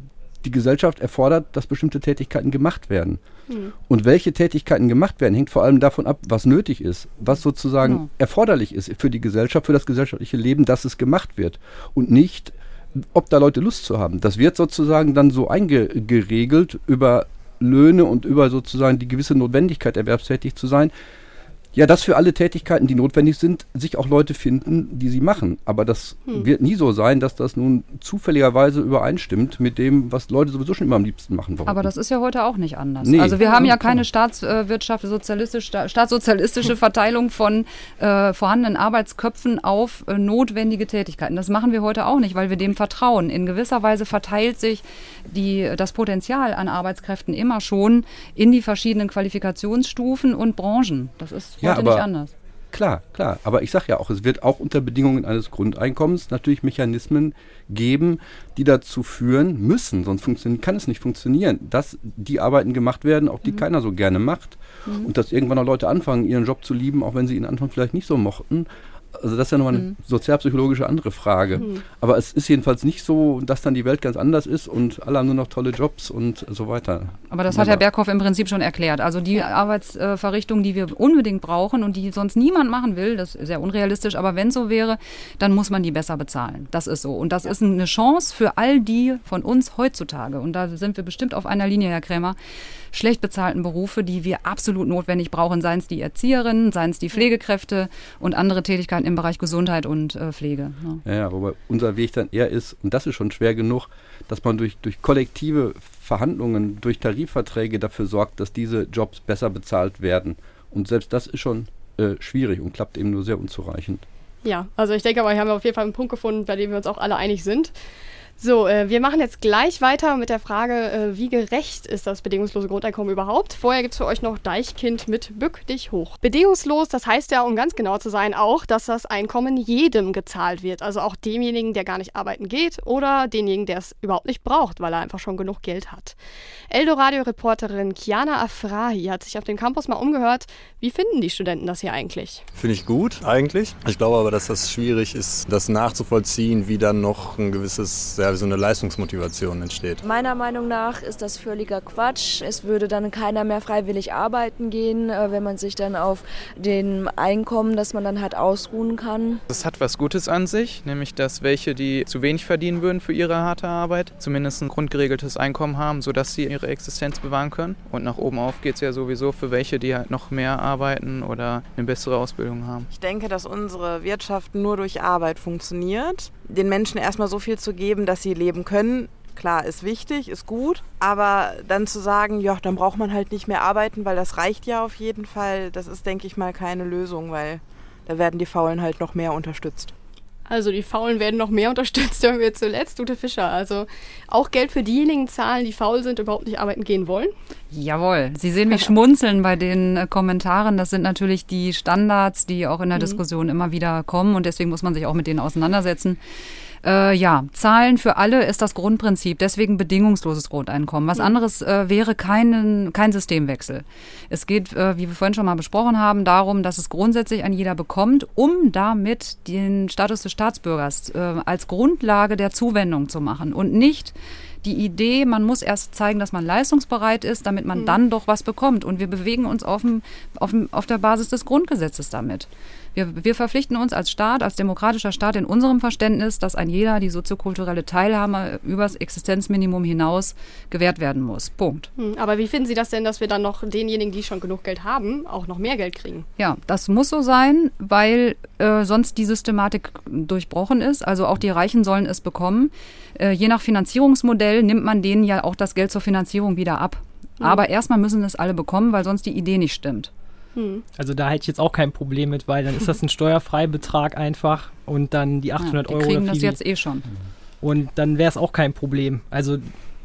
die Gesellschaft erfordert, dass bestimmte Tätigkeiten gemacht werden. Hm. Und welche Tätigkeiten gemacht werden, hängt vor allem davon ab, was nötig ist, was sozusagen Genau. erforderlich ist für die Gesellschaft, für das gesellschaftliche Leben, dass es gemacht wird. Und nicht, ob da Leute Lust zu haben. Das wird sozusagen dann so eingeregelt über Löhne und über sozusagen die gewisse Notwendigkeit, erwerbstätig zu sein. Ja, dass für alle Tätigkeiten, die notwendig sind, sich auch Leute finden, die sie machen. Aber das Hm. wird nie so sein, dass das nun zufälligerweise übereinstimmt mit dem, was Leute sowieso schon immer am liebsten machen wollen. Aber das ist ja heute auch nicht anders. Nee. Also wir haben ja Ja, keine Staatswirtschaft, sozialistisch, sta- staatssozialistische Verteilung von äh, vorhandenen Arbeitsköpfen auf äh, notwendige Tätigkeiten. Das machen wir heute auch nicht, weil wir dem vertrauen. In gewisser Weise verteilt sich die, das Potenzial an Arbeitskräften immer schon in die verschiedenen Qualifikationsstufen und Branchen. Das ist Ja, heute aber nicht anders. Klar, klar. Aber ich sage ja auch, es wird auch unter Bedingungen eines Grundeinkommens natürlich Mechanismen geben, die dazu führen müssen, sonst funktionieren, kann es nicht funktionieren, dass die Arbeiten gemacht werden, auch die Mhm. keiner so gerne macht. Mhm. Und dass irgendwann auch Leute anfangen, ihren Job zu lieben, auch wenn sie ihn Anfang vielleicht nicht so mochten. Also das ist ja nochmal eine Mhm. sozialpsychologische andere Frage. Mhm. Aber es ist jedenfalls nicht so, dass dann die Welt ganz anders ist und alle haben nur noch tolle Jobs und so weiter. Aber das hat Herr Berghoff im Prinzip schon erklärt. Also die Arbeitsverrichtung, die wir unbedingt brauchen und die sonst niemand machen will, das ist sehr unrealistisch, aber wenn es so wäre, dann muss man die besser bezahlen. Das ist so. Und das ist eine Chance für all die von uns heutzutage. Und da sind wir bestimmt auf einer Linie, Herr Krämer, schlecht bezahlten Berufe, die wir absolut notwendig brauchen, seien es die Erzieherinnen, seien es die Pflegekräfte und andere Tätigkeiten im Bereich Gesundheit und äh, Pflege. Ne? Ja, ja, wobei unser Weg dann eher ist, und das ist schon schwer genug, dass man durch, durch kollektive Verhandlungen, durch Tarifverträge dafür sorgt, dass diese Jobs besser bezahlt werden. Und selbst das ist schon äh, schwierig und klappt eben nur sehr unzureichend. Ja, also ich denke aber, wir haben auf jeden Fall einen Punkt gefunden, bei dem wir uns auch alle einig sind. So, äh, wir machen jetzt gleich weiter mit der Frage, äh, wie gerecht ist das bedingungslose Grundeinkommen überhaupt? Vorher gibt es für euch noch Deichkind mit Bück dich hoch. Bedingungslos, das heißt ja, um ganz genau zu sein, auch, dass das Einkommen jedem gezahlt wird. Also auch demjenigen, der gar nicht arbeiten geht oder denjenigen, der es überhaupt nicht braucht, weil er einfach schon genug Geld hat. Eldoradio-Reporterin Kiana Afrahi hat sich auf dem Campus mal umgehört. Wie finden die Studenten das hier eigentlich? Finde ich gut, eigentlich. Ich glaube aber, dass das schwierig ist, das nachzuvollziehen, wie dann noch ein gewisses, ja, so eine Leistungsmotivation entsteht. Meiner Meinung nach ist das völliger Quatsch. Es würde dann keiner mehr freiwillig arbeiten gehen, wenn man sich dann auf den Einkommen, das man dann hat, ausruhen kann. Das hat was Gutes an sich, nämlich dass welche, die zu wenig verdienen würden für ihre harte Arbeit, zumindest ein grundgeregeltes Einkommen haben, sodass sie ihre Existenz bewahren können. Und nach oben auf geht es ja sowieso für welche, die halt noch mehr arbeiten oder eine bessere Ausbildung haben. Ich denke, dass unsere Wirtschaft nur durch Arbeit funktioniert. Den Menschen erstmal so viel zu geben, dass sie leben können, klar, ist wichtig, ist gut. Aber dann zu sagen, ja, dann braucht man halt nicht mehr arbeiten, weil das reicht ja auf jeden Fall, das ist, denke ich mal, keine Lösung, weil da werden die Faulen halt noch mehr unterstützt. Also die Faulen werden noch mehr unterstützt, hören wir zuletzt, Ute Fischer. Also auch Geld für diejenigen zahlen, die faul sind, überhaupt nicht arbeiten gehen wollen? Jawohl, Sie sehen mich schmunzeln bei den äh, Kommentaren. Das sind natürlich die Standards, die auch in der Mhm. Diskussion immer wieder kommen und deswegen muss man sich auch mit denen auseinandersetzen. Äh, ja, Zahlen für alle ist das Grundprinzip, deswegen bedingungsloses Grundeinkommen. Was anderes äh, wäre kein, kein Systemwechsel. Es geht, äh, wie wir vorhin schon mal besprochen haben, darum, dass es grundsätzlich ein jeder bekommt, um damit den Status des Staatsbürgers äh, als Grundlage der Zuwendung zu machen und nicht die Idee, man muss erst zeigen, dass man leistungsbereit ist, damit man Mhm. dann doch was bekommt. Und wir bewegen uns auf, dem, auf, dem, auf der Basis des Grundgesetzes damit. Wir, wir verpflichten uns als Staat, als demokratischer Staat in unserem Verständnis, dass ein jeder die soziokulturelle Teilhabe übers Existenzminimum hinaus gewährt werden muss. Punkt. Hm, aber wie finden Sie das denn, dass wir dann noch denjenigen, die schon genug Geld haben, auch noch mehr Geld kriegen? Ja, das muss so sein, weil äh, sonst die Systematik durchbrochen ist. Also auch die Reichen sollen es bekommen. Äh, je nach Finanzierungsmodell nimmt man denen ja auch das Geld zur Finanzierung wieder ab. Mhm. Aber erstmal müssen es alle bekommen, weil sonst die Idee nicht stimmt. Also da hätte ich jetzt auch kein Problem mit, weil dann ist das ein Steuerfreibetrag einfach und dann die achthundert Ja, die Euro. kriegen oder das viel- jetzt eh schon. Und dann wäre es auch kein Problem. Also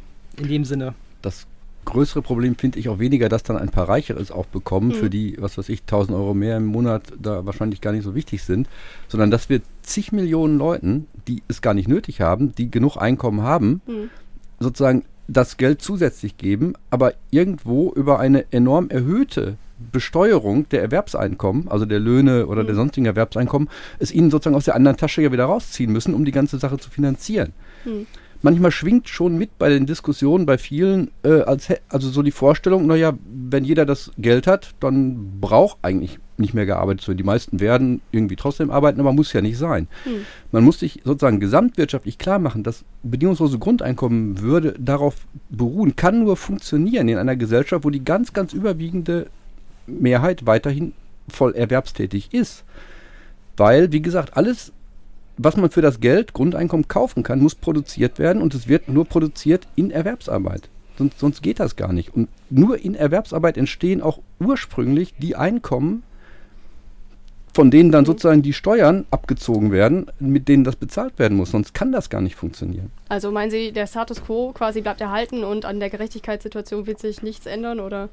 in dem Sinne. Das größere Problem finde ich auch weniger, dass dann ein paar Reichere es auch bekommen, Mhm. für die, was weiß ich, tausend Euro mehr im Monat da wahrscheinlich gar nicht so wichtig sind, sondern dass wir zig Millionen Leuten, die es gar nicht nötig haben, die genug Einkommen haben, Mhm. sozusagen das Geld zusätzlich geben, aber irgendwo über eine enorm erhöhte Besteuerung der Erwerbseinkommen, also der Löhne oder der sonstigen Erwerbseinkommen, es ihnen sozusagen aus der anderen Tasche ja wieder rausziehen müssen, um die ganze Sache zu finanzieren. Hm. manchmal schwingt schon mit bei den Diskussionen bei vielen, äh, als he- also so die Vorstellung, naja, wenn jeder das Geld hat, dann braucht eigentlich nicht mehr gearbeitet werden. Die meisten werden irgendwie trotzdem arbeiten, aber muss ja nicht sein. Hm. Man muss sich sozusagen gesamtwirtschaftlich klar machen, das bedingungslose Grundeinkommen würde darauf beruhen, kann nur funktionieren in einer Gesellschaft, wo die ganz, ganz überwiegende Mehrheit weiterhin voll erwerbstätig ist. Weil, wie gesagt, alles, was man für das Geld, Grundeinkommen kaufen kann, muss produziert werden und es wird nur produziert in Erwerbsarbeit. Sonst, sonst geht das gar nicht. Und nur in Erwerbsarbeit entstehen auch ursprünglich die Einkommen, von denen dann sozusagen die Steuern abgezogen werden, mit denen das bezahlt werden muss. Sonst kann das gar nicht funktionieren. Also meinen Sie, der Status quo quasi bleibt erhalten und an der Gerechtigkeitssituation wird sich nichts ändern, oder?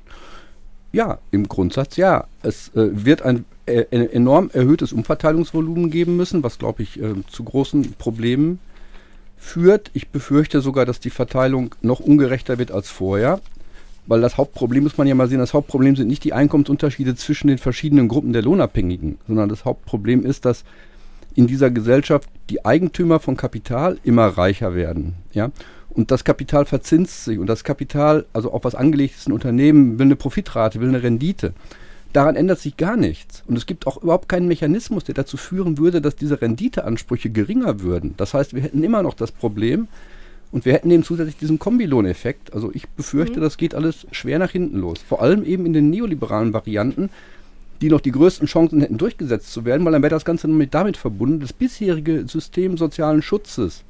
Ja, im Grundsatz ja. Es äh, wird ein, äh, ein enorm erhöhtes Umverteilungsvolumen geben müssen, was, glaube ich, äh, zu großen Problemen führt. Ich befürchte sogar, dass die Verteilung noch ungerechter wird als vorher. Weil das Hauptproblem, muss man ja mal sehen, das Hauptproblem sind nicht die Einkommensunterschiede zwischen den verschiedenen Gruppen der Lohnabhängigen, sondern das Hauptproblem ist, dass in dieser Gesellschaft die Eigentümer von Kapital immer reicher werden. Ja? Und das Kapital verzinst sich und das Kapital, also auf was angelegt ist, ein Unternehmen will eine Profitrate, will eine Rendite. Daran ändert sich gar nichts. Und es gibt auch überhaupt keinen Mechanismus, der dazu führen würde, dass diese Renditeansprüche geringer würden. Das heißt, wir hätten immer noch das Problem, und wir hätten eben zusätzlich diesen Kombilohneffekt. Also ich befürchte, mhm. das geht alles schwer nach hinten los. Vor allem eben in den neoliberalen Varianten, die noch die größten Chancen hätten, durchgesetzt zu werden, weil dann wäre das Ganze nämlich damit verbunden, das bisherige System sozialen Schutzes,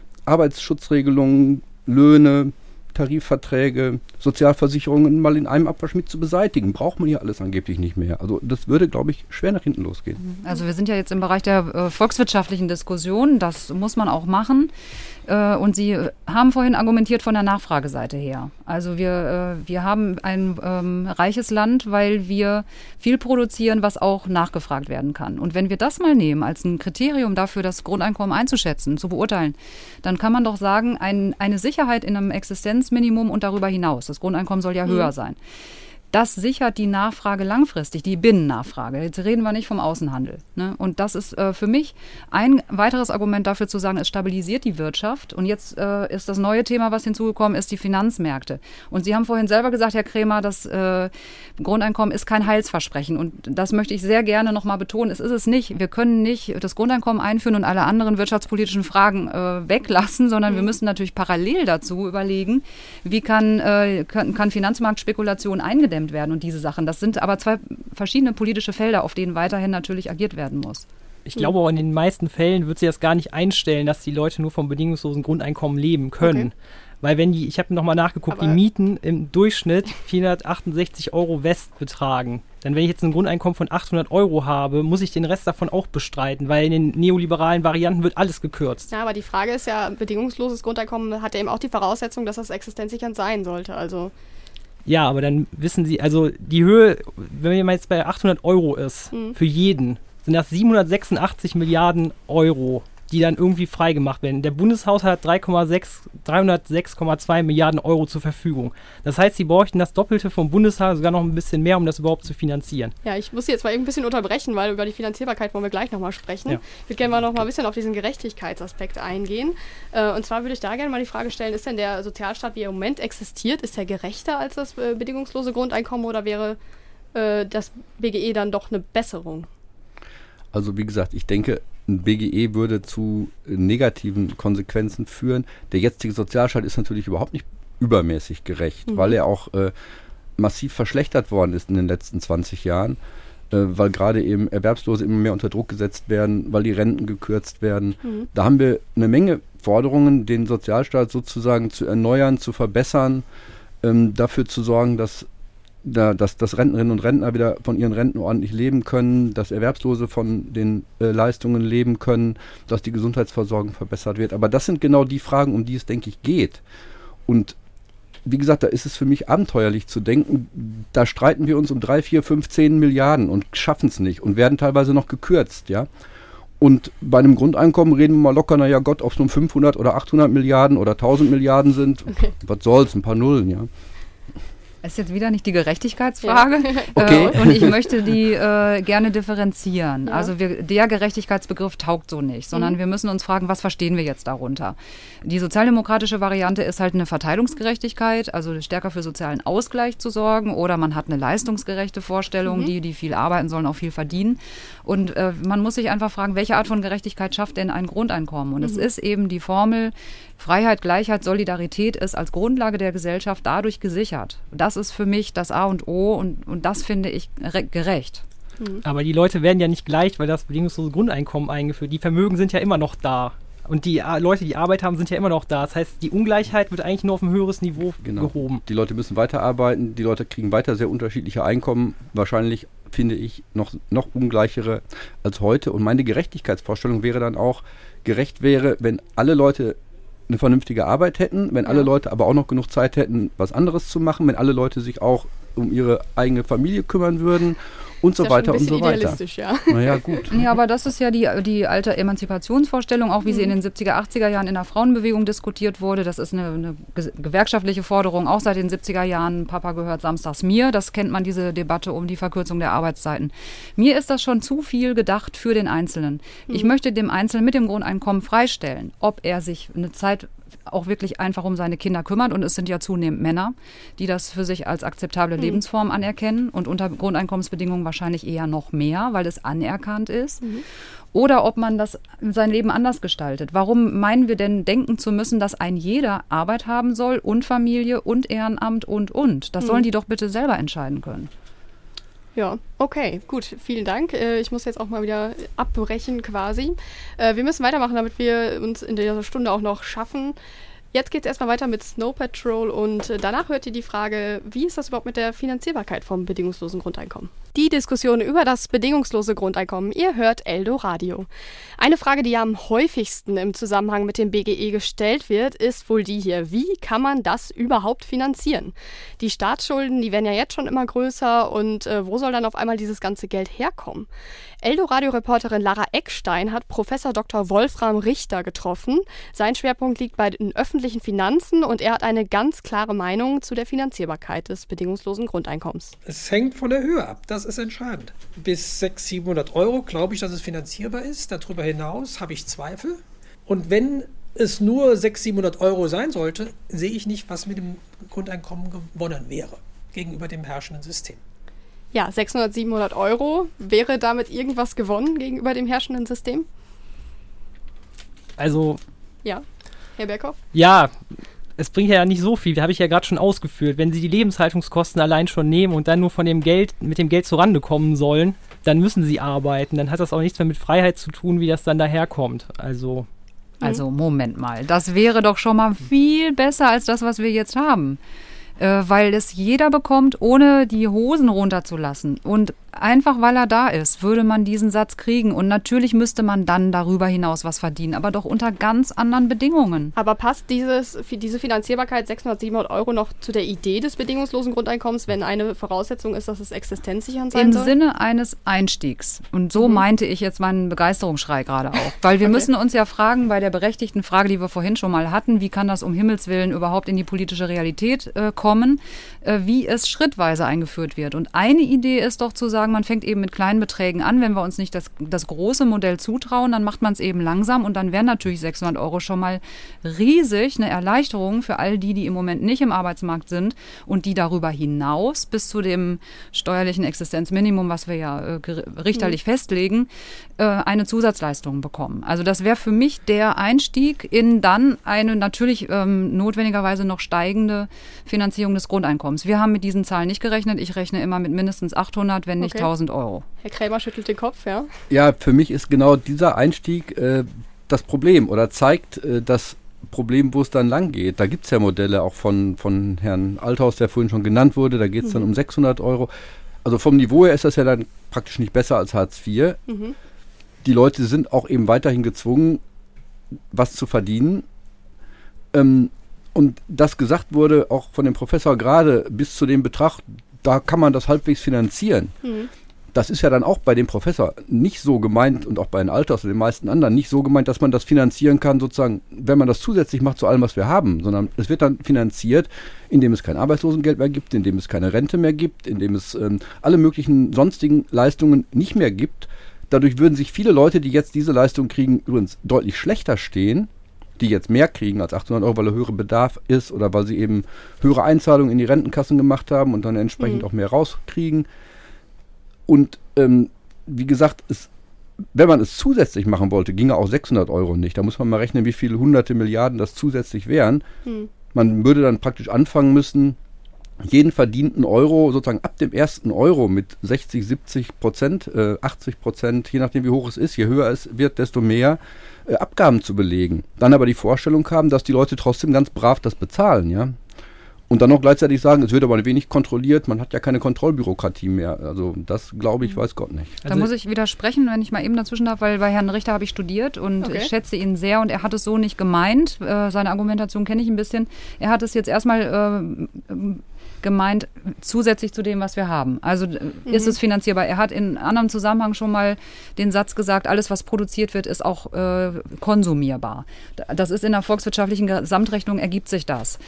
Arbeitsschutzregelungen, Löhne, Tarifverträge, Sozialversicherungen mal in einem Abwasch mit zu beseitigen. Braucht man hier alles angeblich nicht mehr. Also das würde, glaube ich, schwer nach hinten losgehen. Also wir sind ja jetzt im Bereich der äh, volkswirtschaftlichen Diskussion. Das muss man auch machen. Äh, und Sie haben vorhin argumentiert von der Nachfrageseite her. Also wir, äh, wir haben ein ähm, reiches Land, weil wir viel produzieren, was auch nachgefragt werden kann. Und wenn wir das mal nehmen als ein Kriterium dafür, das Grundeinkommen einzuschätzen, zu beurteilen, dann kann man doch sagen, ein, eine Sicherheit in einem Existenzminimum und darüber hinaus. Das Grundeinkommen soll ja mhm. höher sein. Das sichert die Nachfrage langfristig, die Binnennachfrage. Jetzt reden wir nicht vom Außenhandel. Ne? Und das ist äh, für mich ein weiteres Argument dafür zu sagen, es stabilisiert die Wirtschaft. Und jetzt äh, ist das neue Thema, was hinzugekommen ist, die Finanzmärkte. Und Sie haben vorhin selber gesagt, Herr Krämer, das äh, Grundeinkommen ist kein Heilsversprechen. Und das möchte ich sehr gerne nochmal betonen. Es ist es nicht. Wir können nicht das Grundeinkommen einführen und alle anderen wirtschaftspolitischen Fragen äh, weglassen, sondern mhm. wir müssen natürlich parallel dazu überlegen, wie kann, äh, kann, kann Finanzmarktspekulation eingedämmt werden und diese Sachen. Das sind aber zwei verschiedene politische Felder, auf denen weiterhin natürlich agiert werden muss. Ich glaube auch in den meisten Fällen wird sie das gar nicht einstellen, dass die Leute nur vom bedingungslosen Grundeinkommen leben können. Okay. Weil wenn die, ich habe nochmal nachgeguckt, aber die Mieten im Durchschnitt vierhundertachtundsechzig Euro West betragen. Dann wenn ich jetzt ein Grundeinkommen von achthundert Euro habe, muss ich den Rest davon auch bestreiten, weil in den neoliberalen Varianten wird alles gekürzt. Ja, aber die Frage ist ja, bedingungsloses Grundeinkommen hat ja eben auch die Voraussetzung, dass das existenzsichernd sein sollte. Also ja, aber dann wissen Sie, also die Höhe, wenn man jetzt bei achthundert Euro ist, mhm. für jeden, sind das siebenhundertsechsundachtzig Milliarden Euro, die dann irgendwie freigemacht werden. Der Bundeshaushalt hat dreihundertsechs Komma zwei Milliarden Euro zur Verfügung. Das heißt, sie bräuchten das Doppelte vom Bundeshaushalt, sogar noch ein bisschen mehr, um das überhaupt zu finanzieren. Ja, ich muss Sie jetzt mal ein bisschen unterbrechen, weil über die Finanzierbarkeit wollen wir gleich nochmal sprechen. Ja. Ich würde gerne mal noch mal ein bisschen auf diesen Gerechtigkeitsaspekt eingehen. Äh, und zwar würde ich da gerne mal die Frage stellen, ist denn der Sozialstaat, wie er im Moment existiert, ist er gerechter als das äh, bedingungslose Grundeinkommen oder wäre äh, das B G E dann doch eine Besserung? Also wie gesagt, ich denke, ein B G E würde zu negativen Konsequenzen führen. Der jetzige Sozialstaat ist natürlich überhaupt nicht übermäßig gerecht, mhm. weil er auch äh, massiv verschlechtert worden ist in den letzten zwanzig Jahren, äh, weil gerade eben Erwerbslose immer mehr unter Druck gesetzt werden, weil die Renten gekürzt werden. Mhm. Da haben wir eine Menge Forderungen, den Sozialstaat sozusagen zu erneuern, zu verbessern, ähm, dafür zu sorgen, dass Da, dass, dass Rentnerinnen und Rentner wieder von ihren Renten ordentlich leben können, dass Erwerbslose von den äh, Leistungen leben können, dass die Gesundheitsversorgung verbessert wird. Aber das sind genau die Fragen, um die es, denke ich, geht. Und wie gesagt, da ist es für mich abenteuerlich zu denken, da streiten wir uns um drei, vier, fünf, zehn Milliarden und schaffen es nicht und werden teilweise noch gekürzt, ja. Und bei einem Grundeinkommen reden wir mal locker, naja Gott, ob es nun fünfhundert oder achthundert Milliarden oder tausend Milliarden sind, okay. Was soll's, ein paar Nullen, ja. Es ist jetzt wieder nicht die Gerechtigkeitsfrage. Ja. Okay. Äh, und ich möchte die äh, gerne differenzieren. Ja. Also wir, der Gerechtigkeitsbegriff taugt so nicht, sondern Mhm. wir müssen uns fragen, was verstehen wir jetzt darunter? Die sozialdemokratische Variante ist halt eine Verteilungsgerechtigkeit, also stärker für sozialen Ausgleich zu sorgen, oder man hat eine leistungsgerechte Vorstellung, Mhm. die, die viel arbeiten sollen, auch viel verdienen. Und äh, man muss sich einfach fragen, welche Art von Gerechtigkeit schafft denn ein Grundeinkommen? Und es Mhm. ist eben die Formel, Freiheit, Gleichheit, Solidarität ist als Grundlage der Gesellschaft dadurch gesichert. Das ist für mich das A und O und, und das finde ich re- gerecht. Aber die Leute werden ja nicht gleich, weil das bedingungslose Grundeinkommen eingeführt. Die Vermögen sind ja immer noch da. Und die A- Leute, die Arbeit haben, sind ja immer noch da. Das heißt, die Ungleichheit wird eigentlich nur auf ein höheres Niveau Genau. gehoben. Die Leute müssen weiterarbeiten, die Leute kriegen weiter sehr unterschiedliche Einkommen, wahrscheinlich, finde ich, noch, noch ungleichere als heute. Und meine Gerechtigkeitsvorstellung wäre dann auch, gerecht wäre, wenn alle Leute eine vernünftige Arbeit hätten, wenn alle Ja. Leute aber auch noch genug Zeit hätten, was anderes zu machen, wenn alle Leute sich auch um ihre eigene Familie kümmern würden und so Ist ja weiter schon ein und so bisschen weiter. idealistisch, ja. Naja, gut. Ja, aber das ist ja die, die alte Emanzipationsvorstellung, auch wie sie in den siebziger, achtziger Jahren in der Frauenbewegung diskutiert wurde. Das ist eine, eine ge- gewerkschaftliche Forderung, auch seit den siebziger Jahren. Papa gehört samstags mir. Das kennt man, diese Debatte um die Verkürzung der Arbeitszeiten. Mir ist das schon zu viel gedacht für den Einzelnen. Ich Mhm. möchte dem Einzelnen mit dem Grundeinkommen freistellen, ob er sich eine Zeit auch wirklich einfach um seine Kinder kümmert. Und es sind ja zunehmend Männer, die das für sich als akzeptable Mhm. Lebensform anerkennen und unter Grundeinkommensbedingungen wahrscheinlich eher noch mehr, weil es anerkannt ist. Mhm. Oder ob man das sein Leben anders gestaltet. Warum meinen wir denn, denken zu müssen, dass ein jeder Arbeit haben soll und Familie und Ehrenamt und, und? Das Mhm. sollen die doch bitte selber entscheiden können. Ja, okay, gut, vielen Dank. Äh, Ich muss jetzt auch mal wieder abbrechen quasi. Äh, Wir müssen weitermachen, damit wir uns in dieser Stunde auch noch schaffen. Jetzt geht es erstmal weiter mit Snow Patrol und äh, danach hört ihr die Frage, wie ist das überhaupt mit der Finanzierbarkeit vom bedingungslosen Grundeinkommen? Die Diskussion über das bedingungslose Grundeinkommen, ihr hört Eldo Radio. Eine Frage, die ja am häufigsten im Zusammenhang mit dem B G E gestellt wird, ist wohl die hier, wie kann man das überhaupt finanzieren? Die Staatsschulden, die werden ja jetzt schon immer größer und äh, wo soll dann auf einmal dieses ganze Geld herkommen? Eldo-Radio-Reporterin Lara Eckstein hat Professor Doktor Wolfram Richter getroffen. Sein Schwerpunkt liegt bei den öffentlichen Finanzen und er hat eine ganz klare Meinung zu der Finanzierbarkeit des bedingungslosen Grundeinkommens. Es hängt von der Höhe ab, das ist entscheidend. Bis sechshundert, siebenhundert Euro glaube ich, dass es finanzierbar ist. Darüber hinaus habe ich Zweifel. Und wenn es nur sechshundert, siebenhundert Euro sein sollte, sehe ich nicht, was mit dem Grundeinkommen gewonnen wäre gegenüber dem herrschenden System. Ja, sechshundert, siebenhundert Euro. Wäre damit irgendwas gewonnen gegenüber dem herrschenden System? Also, Ja, Herr Berghoff? ja, es bringt ja nicht so viel, das habe ich ja gerade schon ausgeführt. Wenn Sie die Lebenshaltungskosten allein schon nehmen und dann nur von dem Geld, mit dem Geld zurande kommen sollen, dann müssen Sie arbeiten. Dann hat das auch nichts mehr mit Freiheit zu tun, wie das dann daherkommt. Also, Also Moment mal, das wäre doch schon mal viel besser als das, was wir jetzt haben. Äh, weil es jeder bekommt, ohne die Hosen runterzulassen. Und einfach weil er da ist, würde man diesen Satz kriegen. Und natürlich müsste man dann darüber hinaus was verdienen, aber doch unter ganz anderen Bedingungen. Aber passt dieses, diese Finanzierbarkeit sechshundert, siebenhundert Euro noch zu der Idee des bedingungslosen Grundeinkommens, wenn eine Voraussetzung ist, dass es existenzsichernd sein Im soll? Sinne eines Einstiegs. Und so Mhm. meinte ich jetzt meinen Begeisterungsschrei gerade auch. Weil wir Okay. müssen uns ja fragen, bei der berechtigten Frage, die wir vorhin schon mal hatten, wie kann das um Himmels Willen überhaupt in die politische Realität äh, kommen, äh, wie es schrittweise eingeführt wird. Und eine Idee ist doch zu sagen, man fängt eben mit kleinen Beträgen an. Wenn wir uns nicht das, das große Modell zutrauen, dann macht man es eben langsam. Und dann wären natürlich sechshundert Euro schon mal riesig eine Erleichterung für all die, die im Moment nicht im Arbeitsmarkt sind und die darüber hinaus bis zu dem steuerlichen Existenzminimum, was wir ja äh, ger- richterlich Mhm. festlegen, äh, eine Zusatzleistung bekommen. Also das wäre für mich der Einstieg in dann eine natürlich ähm, notwendigerweise noch steigende Finanzierung des Grundeinkommens. Wir haben mit diesen Zahlen nicht gerechnet. Ich rechne immer mit mindestens achthundert, wenn nicht Okay. tausend Euro. Herr Krämer schüttelt den Kopf, ja? Ja, für mich ist genau dieser Einstieg äh, das Problem oder zeigt äh, das Problem, wo es dann lang geht. Da gibt es ja Modelle auch von, von Herrn Althaus, der vorhin schon genannt wurde. Da geht es dann Mhm. um sechshundert Euro. Also vom Niveau her ist das ja dann praktisch nicht besser als Hartz vier. Mhm. Die Leute sind auch eben weiterhin gezwungen, was zu verdienen. Ähm, und das gesagt wurde, auch von dem Professor gerade, bis zu dem Betrag, da kann man das halbwegs finanzieren. Mhm. das ist ja dann auch bei dem Professor nicht so gemeint und auch bei den Alters und den meisten anderen nicht so gemeint, dass man das finanzieren kann, sozusagen, wenn man das zusätzlich macht zu allem, was wir haben, sondern es wird dann finanziert, indem es kein Arbeitslosengeld mehr gibt, indem es keine Rente mehr gibt, indem es ähm, alle möglichen sonstigen Leistungen nicht mehr gibt. Dadurch würden sich viele Leute, die jetzt diese Leistung kriegen, übrigens deutlich schlechter stehen, die jetzt mehr kriegen als achthundert Euro, weil der höhere Bedarf ist oder weil sie eben höhere Einzahlungen in die Rentenkassen gemacht haben und dann entsprechend mhm. auch mehr rauskriegen. Und ähm, wie gesagt, es, wenn man es zusätzlich machen wollte, ginge auch sechshundert Euro nicht. Da muss man mal rechnen, wie viele hunderte Milliarden das zusätzlich wären. Hm. Man würde dann praktisch anfangen müssen, jeden verdienten Euro sozusagen ab dem ersten Euro mit sechzig, siebzig Prozent, äh, achtzig Prozent, je nachdem wie hoch es ist, je höher es wird, desto mehr äh, Abgaben zu belegen. Dann aber die Vorstellung haben, dass die Leute trotzdem ganz brav das bezahlen, ja. Und dann noch gleichzeitig sagen, es wird aber ein wenig kontrolliert, man hat ja keine Kontrollbürokratie mehr. Also das glaube ich, weiß Gott nicht. Da also muss ich widersprechen, wenn ich mal eben dazwischen darf, weil bei Herrn Richter habe ich studiert und okay. ich schätze ihn sehr und er hat es so nicht gemeint. Äh, seine Argumentation kenne ich ein bisschen. Er hat es jetzt erstmal äh, gemeint, zusätzlich zu dem, was wir haben. Also mhm. ist es finanzierbar. Er hat in anderem Zusammenhang schon mal den Satz gesagt, alles, was produziert wird, ist auch äh, konsumierbar. Das ist in der volkswirtschaftlichen Gesamtrechnung, ergibt sich das.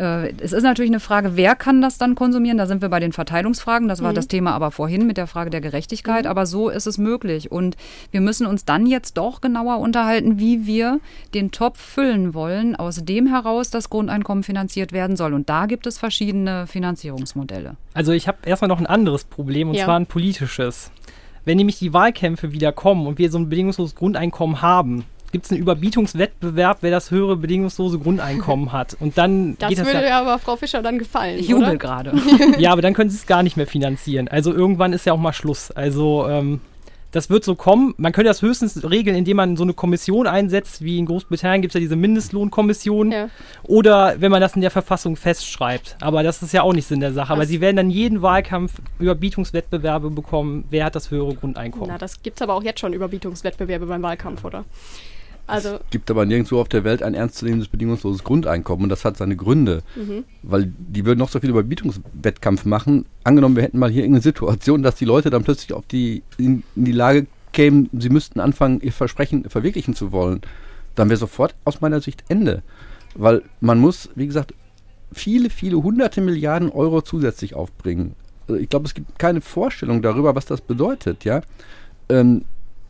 Es ist natürlich eine Frage, wer kann das dann konsumieren? Da sind wir bei den Verteilungsfragen. Das war mhm. das Thema aber vorhin mit der Frage der Gerechtigkeit. Mhm. Aber so ist es möglich. Und wir müssen uns dann jetzt doch genauer unterhalten, wie wir den Topf füllen wollen, aus dem heraus das Grundeinkommen finanziert werden soll. Und da gibt es verschiedene Finanzierungsmodelle. Also ich habe erstmal noch ein anderes Problem, und ja. zwar ein politisches. Wenn nämlich die Wahlkämpfe wieder kommen und wir so ein bedingungsloses Grundeinkommen haben, gibt es einen Überbietungswettbewerb, wer das höhere bedingungslose Grundeinkommen hat. Und dann das geht das würde ja, ja aber Frau Fischer dann gefallen, Ich jubel gerade. Ja, aber dann können sie es gar nicht mehr finanzieren. Also irgendwann ist ja auch mal Schluss. Also ähm, das wird so kommen. Man könnte das höchstens regeln, indem man so eine Kommission einsetzt, wie in Großbritannien gibt es ja diese Mindestlohnkommission. Ja. Oder wenn man das in der Verfassung festschreibt. Aber das ist ja auch nicht Sinn der Sache. Was? Aber sie werden dann jeden Wahlkampf Überbietungswettbewerbe bekommen, wer hat das höhere Grundeinkommen. Na, das gibt es aber auch jetzt schon, Überbietungswettbewerbe beim Wahlkampf, oder? Also es gibt aber nirgendwo auf der Welt ein ernstzunehmendes bedingungsloses Grundeinkommen und das hat seine Gründe, mhm. weil die würden noch so viel Überbietungswettkampf machen. Angenommen, wir hätten mal hier irgendeine Situation, dass die Leute dann plötzlich auf die, in, in die Lage kämen, sie müssten anfangen, ihr Versprechen verwirklichen zu wollen, dann wäre sofort aus meiner Sicht Ende. Weil man muss, wie gesagt, viele, viele hunderte Milliarden Euro zusätzlich aufbringen. Also ich glaube, es gibt keine Vorstellung darüber, was das bedeutet, ja. Ähm,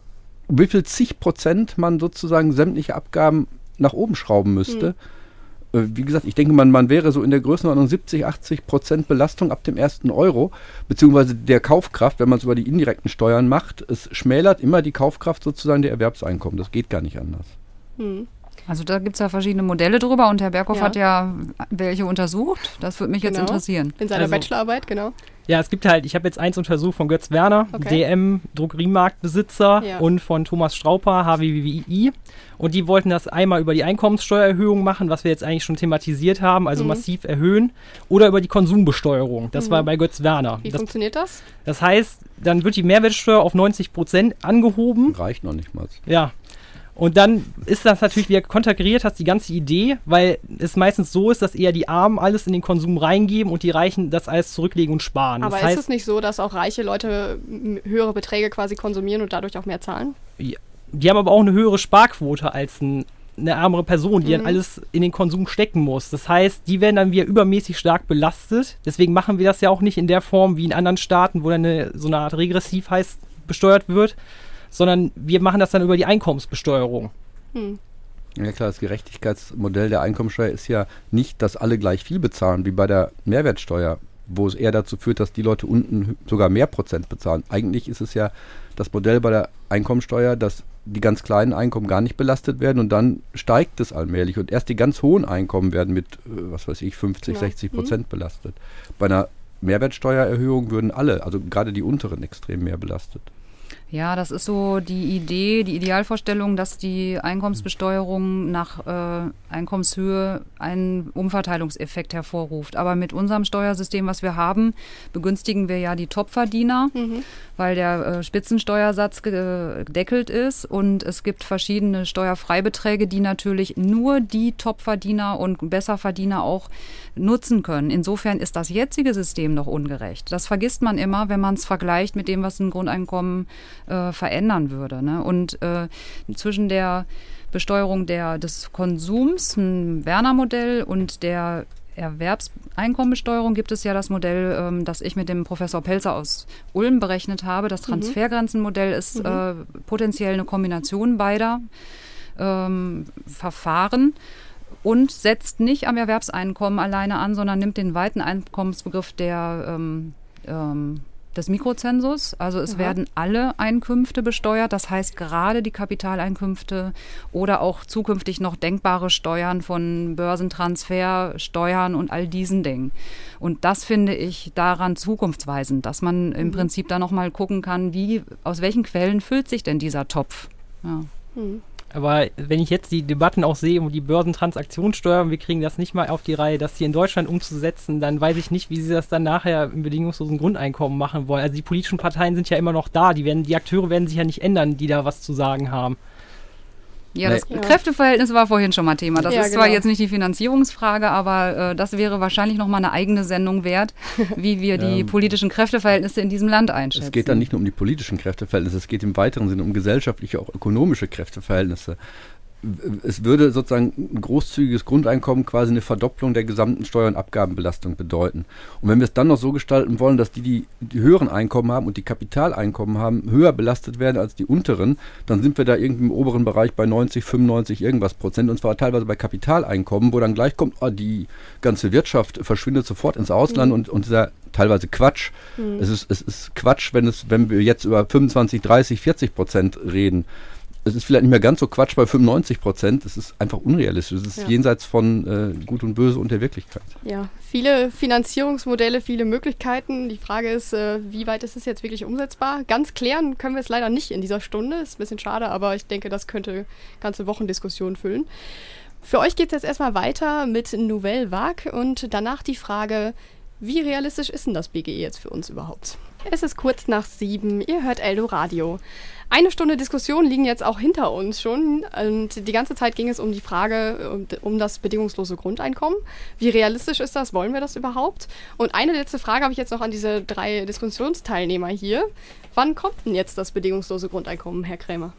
wie viel zig Prozent man sozusagen sämtliche Abgaben nach oben schrauben müsste. Mhm. Äh, wie gesagt, ich denke, man, man wäre so in der Größenordnung siebzig, achtzig Prozent Belastung ab dem ersten Euro, beziehungsweise der Kaufkraft, wenn man es über die indirekten Steuern macht. Es schmälert immer die Kaufkraft sozusagen der Erwerbseinkommen. Das geht gar nicht anders. Mhm. Also da gibt es ja verschiedene Modelle drüber und Herr Berghoff ja. hat ja welche untersucht. Das würde mich genau. jetzt interessieren. In seiner also, Bachelorarbeit, genau. Ja, es gibt halt, ich habe jetzt eins untersucht von Götz Werner, okay. D M, Drogeriemarktbesitzer ja. und von Thomas Strauper, H W W I. Und die wollten das einmal über die Einkommenssteuererhöhung machen, was wir jetzt eigentlich schon thematisiert haben, also mhm. massiv erhöhen, oder über die Konsumbesteuerung. Das mhm. war bei Götz Werner. Wie das, funktioniert das? Das heißt, dann wird die Mehrwertsteuer auf neunzig Prozent angehoben. Reicht noch nicht mal. Ja. Und dann ist das natürlich, wie er konterkariert hat, die ganze Idee, weil es meistens so ist, dass eher die Armen alles in den Konsum reingeben und die Reichen das alles zurücklegen und sparen. Aber das ist heißt, es nicht so, dass auch reiche Leute höhere Beträge quasi konsumieren und dadurch auch mehr zahlen? Ja, die haben aber auch eine höhere Sparquote als ein, eine ärmere Person, die mhm. dann alles in den Konsum stecken muss. Das heißt, die werden dann wieder übermäßig stark belastet. Deswegen machen wir das ja auch nicht in der Form wie in anderen Staaten, wo dann eine, so eine Art regressiv heißt, besteuert wird, sondern wir machen das dann über die Einkommensbesteuerung. Hm. Ja klar, das Gerechtigkeitsmodell der Einkommensteuer ist ja nicht, dass alle gleich viel bezahlen, wie bei der Mehrwertsteuer, wo es eher dazu führt, dass die Leute unten sogar mehr Prozent bezahlen. Eigentlich ist es ja das Modell bei der Einkommensteuer, dass die ganz kleinen Einkommen gar nicht belastet werden und dann steigt es allmählich und erst die ganz hohen Einkommen werden mit, was weiß ich, fünfzig, ja. sechzig Prozent hm. belastet. Bei einer Mehrwertsteuererhöhung würden alle, also gerade die unteren, extrem mehr belastet. Ja, das ist so die Idee, die Idealvorstellung, dass die Einkommensbesteuerung nach äh, Einkommenshöhe einen Umverteilungseffekt hervorruft. Aber mit unserem Steuersystem, was wir haben, begünstigen wir ja die Topverdiener, mhm. weil der äh, Spitzensteuersatz gedeckelt ist. Und es gibt verschiedene Steuerfreibeträge, die natürlich nur die Topverdiener und Besserverdiener auch nutzen können. Insofern ist das jetzige System noch ungerecht. Das vergisst man immer, wenn man es vergleicht mit dem, was ein Grundeinkommen äh, verändern würde. Ne? Und äh, zwischen der Besteuerung der, des Konsums, ein Werner-Modell, und der Erwerbseinkommenbesteuerung gibt es ja das Modell, ähm, das ich mit dem Professor Pelzer aus Ulm berechnet habe. Das Transfergrenzenmodell ist mhm. äh, potenziell eine Kombination beider ähm, Verfahren und setzt nicht am Erwerbseinkommen alleine an, sondern nimmt den weiten Einkommensbegriff der ähm, ähm, des Mikrozensus. Also es Aha. werden alle Einkünfte besteuert, das heißt gerade die Kapitaleinkünfte oder auch zukünftig noch denkbare Steuern von Börsentransfer, Steuern und all diesen Dingen. Und das finde ich daran zukunftsweisend, dass man im mhm. Prinzip da nochmal gucken kann, wie, aus welchen Quellen füllt sich denn dieser Topf. Ja. Mhm. Aber wenn ich jetzt die Debatten auch sehe um die Börsentransaktionssteuer und wir kriegen das nicht mal auf die Reihe, das hier in Deutschland umzusetzen, dann weiß ich nicht, wie sie das dann nachher im bedingungslosen Grundeinkommen machen wollen. Also die politischen Parteien sind ja immer noch da, die, werden, die Akteure werden sich ja nicht ändern, die da was zu sagen haben. Ja, das ja. Kräfteverhältnis war vorhin schon mal Thema. Das ja, ist zwar genau. jetzt nicht die Finanzierungsfrage, aber äh, das wäre wahrscheinlich noch mal eine eigene Sendung wert, wie wir die ähm, politischen Kräfteverhältnisse in diesem Land einschätzen. Es geht dann nicht nur um die politischen Kräfteverhältnisse, es geht im weiteren Sinne um gesellschaftliche, auch ökonomische Kräfteverhältnisse. Es würde sozusagen ein großzügiges Grundeinkommen quasi eine Verdopplung der gesamten Steuer- und Abgabenbelastung bedeuten. Und wenn wir es dann noch so gestalten wollen, dass die, die die höheren Einkommen haben und die Kapitaleinkommen haben, höher belastet werden als die unteren, dann sind wir da irgendwie im oberen Bereich bei neunzig, fünfundneunzig irgendwas Prozent. Und zwar teilweise bei Kapitaleinkommen, wo dann gleich kommt, oh, die ganze Wirtschaft verschwindet sofort ins Ausland mhm. und, und dieser teilweise Quatsch. Mhm. Es ist, es ist Quatsch, wenn, es, wenn wir jetzt über fünfundzwanzig, dreißig, vierzig Prozent reden. Es ist vielleicht nicht mehr ganz so Quatsch bei fünfundneunzig Prozent. Es ist einfach unrealistisch. Es ist ja. jenseits von äh, Gut und Böse und der Wirklichkeit. Ja, viele Finanzierungsmodelle, viele Möglichkeiten. Die Frage ist, äh, wie weit ist es jetzt wirklich umsetzbar? Ganz klären können wir es leider nicht in dieser Stunde. Ist ein bisschen schade, aber ich denke, das könnte ganze Wochendiskussionen füllen. Für euch geht es jetzt erstmal weiter mit Nouvelle Vague und danach die Frage, wie realistisch ist denn das B G E jetzt für uns überhaupt? Es ist kurz nach sieben, ihr hört Eldoradio. Eine Stunde Diskussion liegen jetzt auch hinter uns schon und die ganze Zeit ging es um die Frage, um, um das bedingungslose Grundeinkommen. Wie realistisch ist das? Wollen wir das überhaupt? Und eine letzte Frage habe ich jetzt noch an diese drei Diskussionsteilnehmer hier. Wann kommt denn jetzt das bedingungslose Grundeinkommen, Herr Krämer?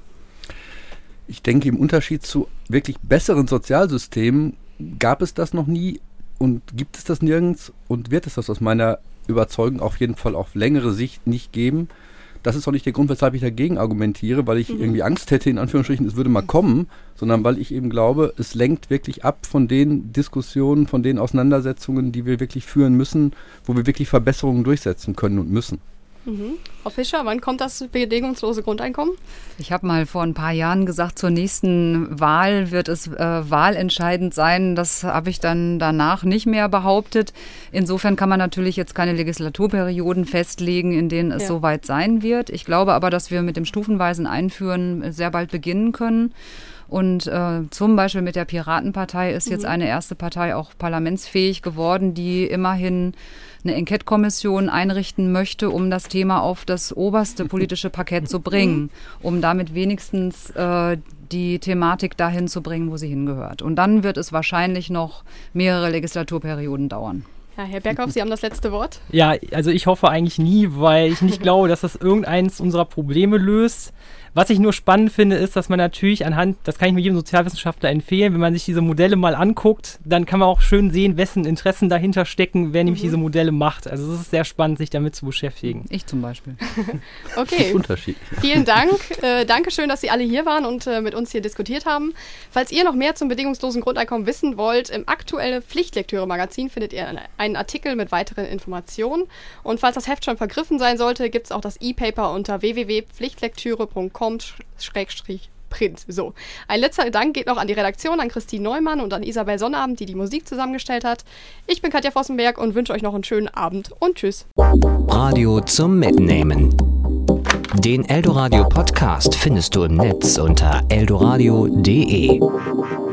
Ich denke, im Unterschied zu wirklich besseren Sozialsystemen gab es das noch nie und gibt es das nirgends und wird es das aus meiner Überzeugung auf jeden Fall auf längere Sicht nicht geben. Das ist auch nicht der Grund, weshalb ich dagegen argumentiere, weil ich mhm. irgendwie Angst hätte, in Anführungsstrichen, es würde mal kommen, sondern weil ich eben glaube, es lenkt wirklich ab von den Diskussionen, von den Auseinandersetzungen, die wir wirklich führen müssen, wo wir wirklich Verbesserungen durchsetzen können und müssen. Mhm. Frau Fischer, wann kommt das bedingungslose Grundeinkommen? Ich habe mal vor ein paar Jahren gesagt, zur nächsten Wahl wird es äh, wahlentscheidend sein. Das habe ich dann danach nicht mehr behauptet. Insofern kann man natürlich jetzt keine Legislaturperioden festlegen, in denen es ja. soweit sein wird. Ich glaube aber, dass wir mit dem stufenweisen Einführen sehr bald beginnen können. Und äh, zum Beispiel mit der Piratenpartei ist mhm. jetzt eine erste Partei auch parlamentsfähig geworden, die immerhin eine Enquete-Kommission einrichten möchte, um das Thema auf das oberste politische Parkett zu bringen, um damit wenigstens äh, die Thematik dahin zu bringen, wo sie hingehört. Und dann wird es wahrscheinlich noch mehrere Legislaturperioden dauern. Ja, Herr Berghoff, Sie haben das letzte Wort. Ja, also ich hoffe eigentlich nie, weil ich nicht glaube, dass das irgendeines unserer Probleme löst. Was ich nur spannend finde, ist, dass man natürlich anhand, das kann ich mir jedem Sozialwissenschaftler empfehlen, wenn man sich diese Modelle mal anguckt, dann kann man auch schön sehen, wessen Interessen dahinter stecken, wer mhm. nämlich diese Modelle macht. Also es ist sehr spannend, sich damit zu beschäftigen. Ich zum Beispiel. Okay, Unterschied. Vielen Dank. Äh, Dankeschön, dass Sie alle hier waren und äh, mit uns hier diskutiert haben. Falls ihr noch mehr zum bedingungslosen Grundeinkommen wissen wollt, im aktuellen Pflichtlektüre-Magazin findet ihr einen Artikel mit weiteren Informationen. Und falls das Heft schon vergriffen sein sollte, gibt es auch das E-Paper unter w w w punkt pflichtlektüre punkt com Schrägstrich Print. So. Ein letzter Dank geht noch an die Redaktion, an Christine Neumann und an Isabel Sonnabend, die die Musik zusammengestellt hat. Ich bin Katja Vossenberg und wünsche euch noch einen schönen Abend und tschüss. Radio zum Mitnehmen. Den Eldoradio Podcast findest du im Netz unter eldoradio punkt de.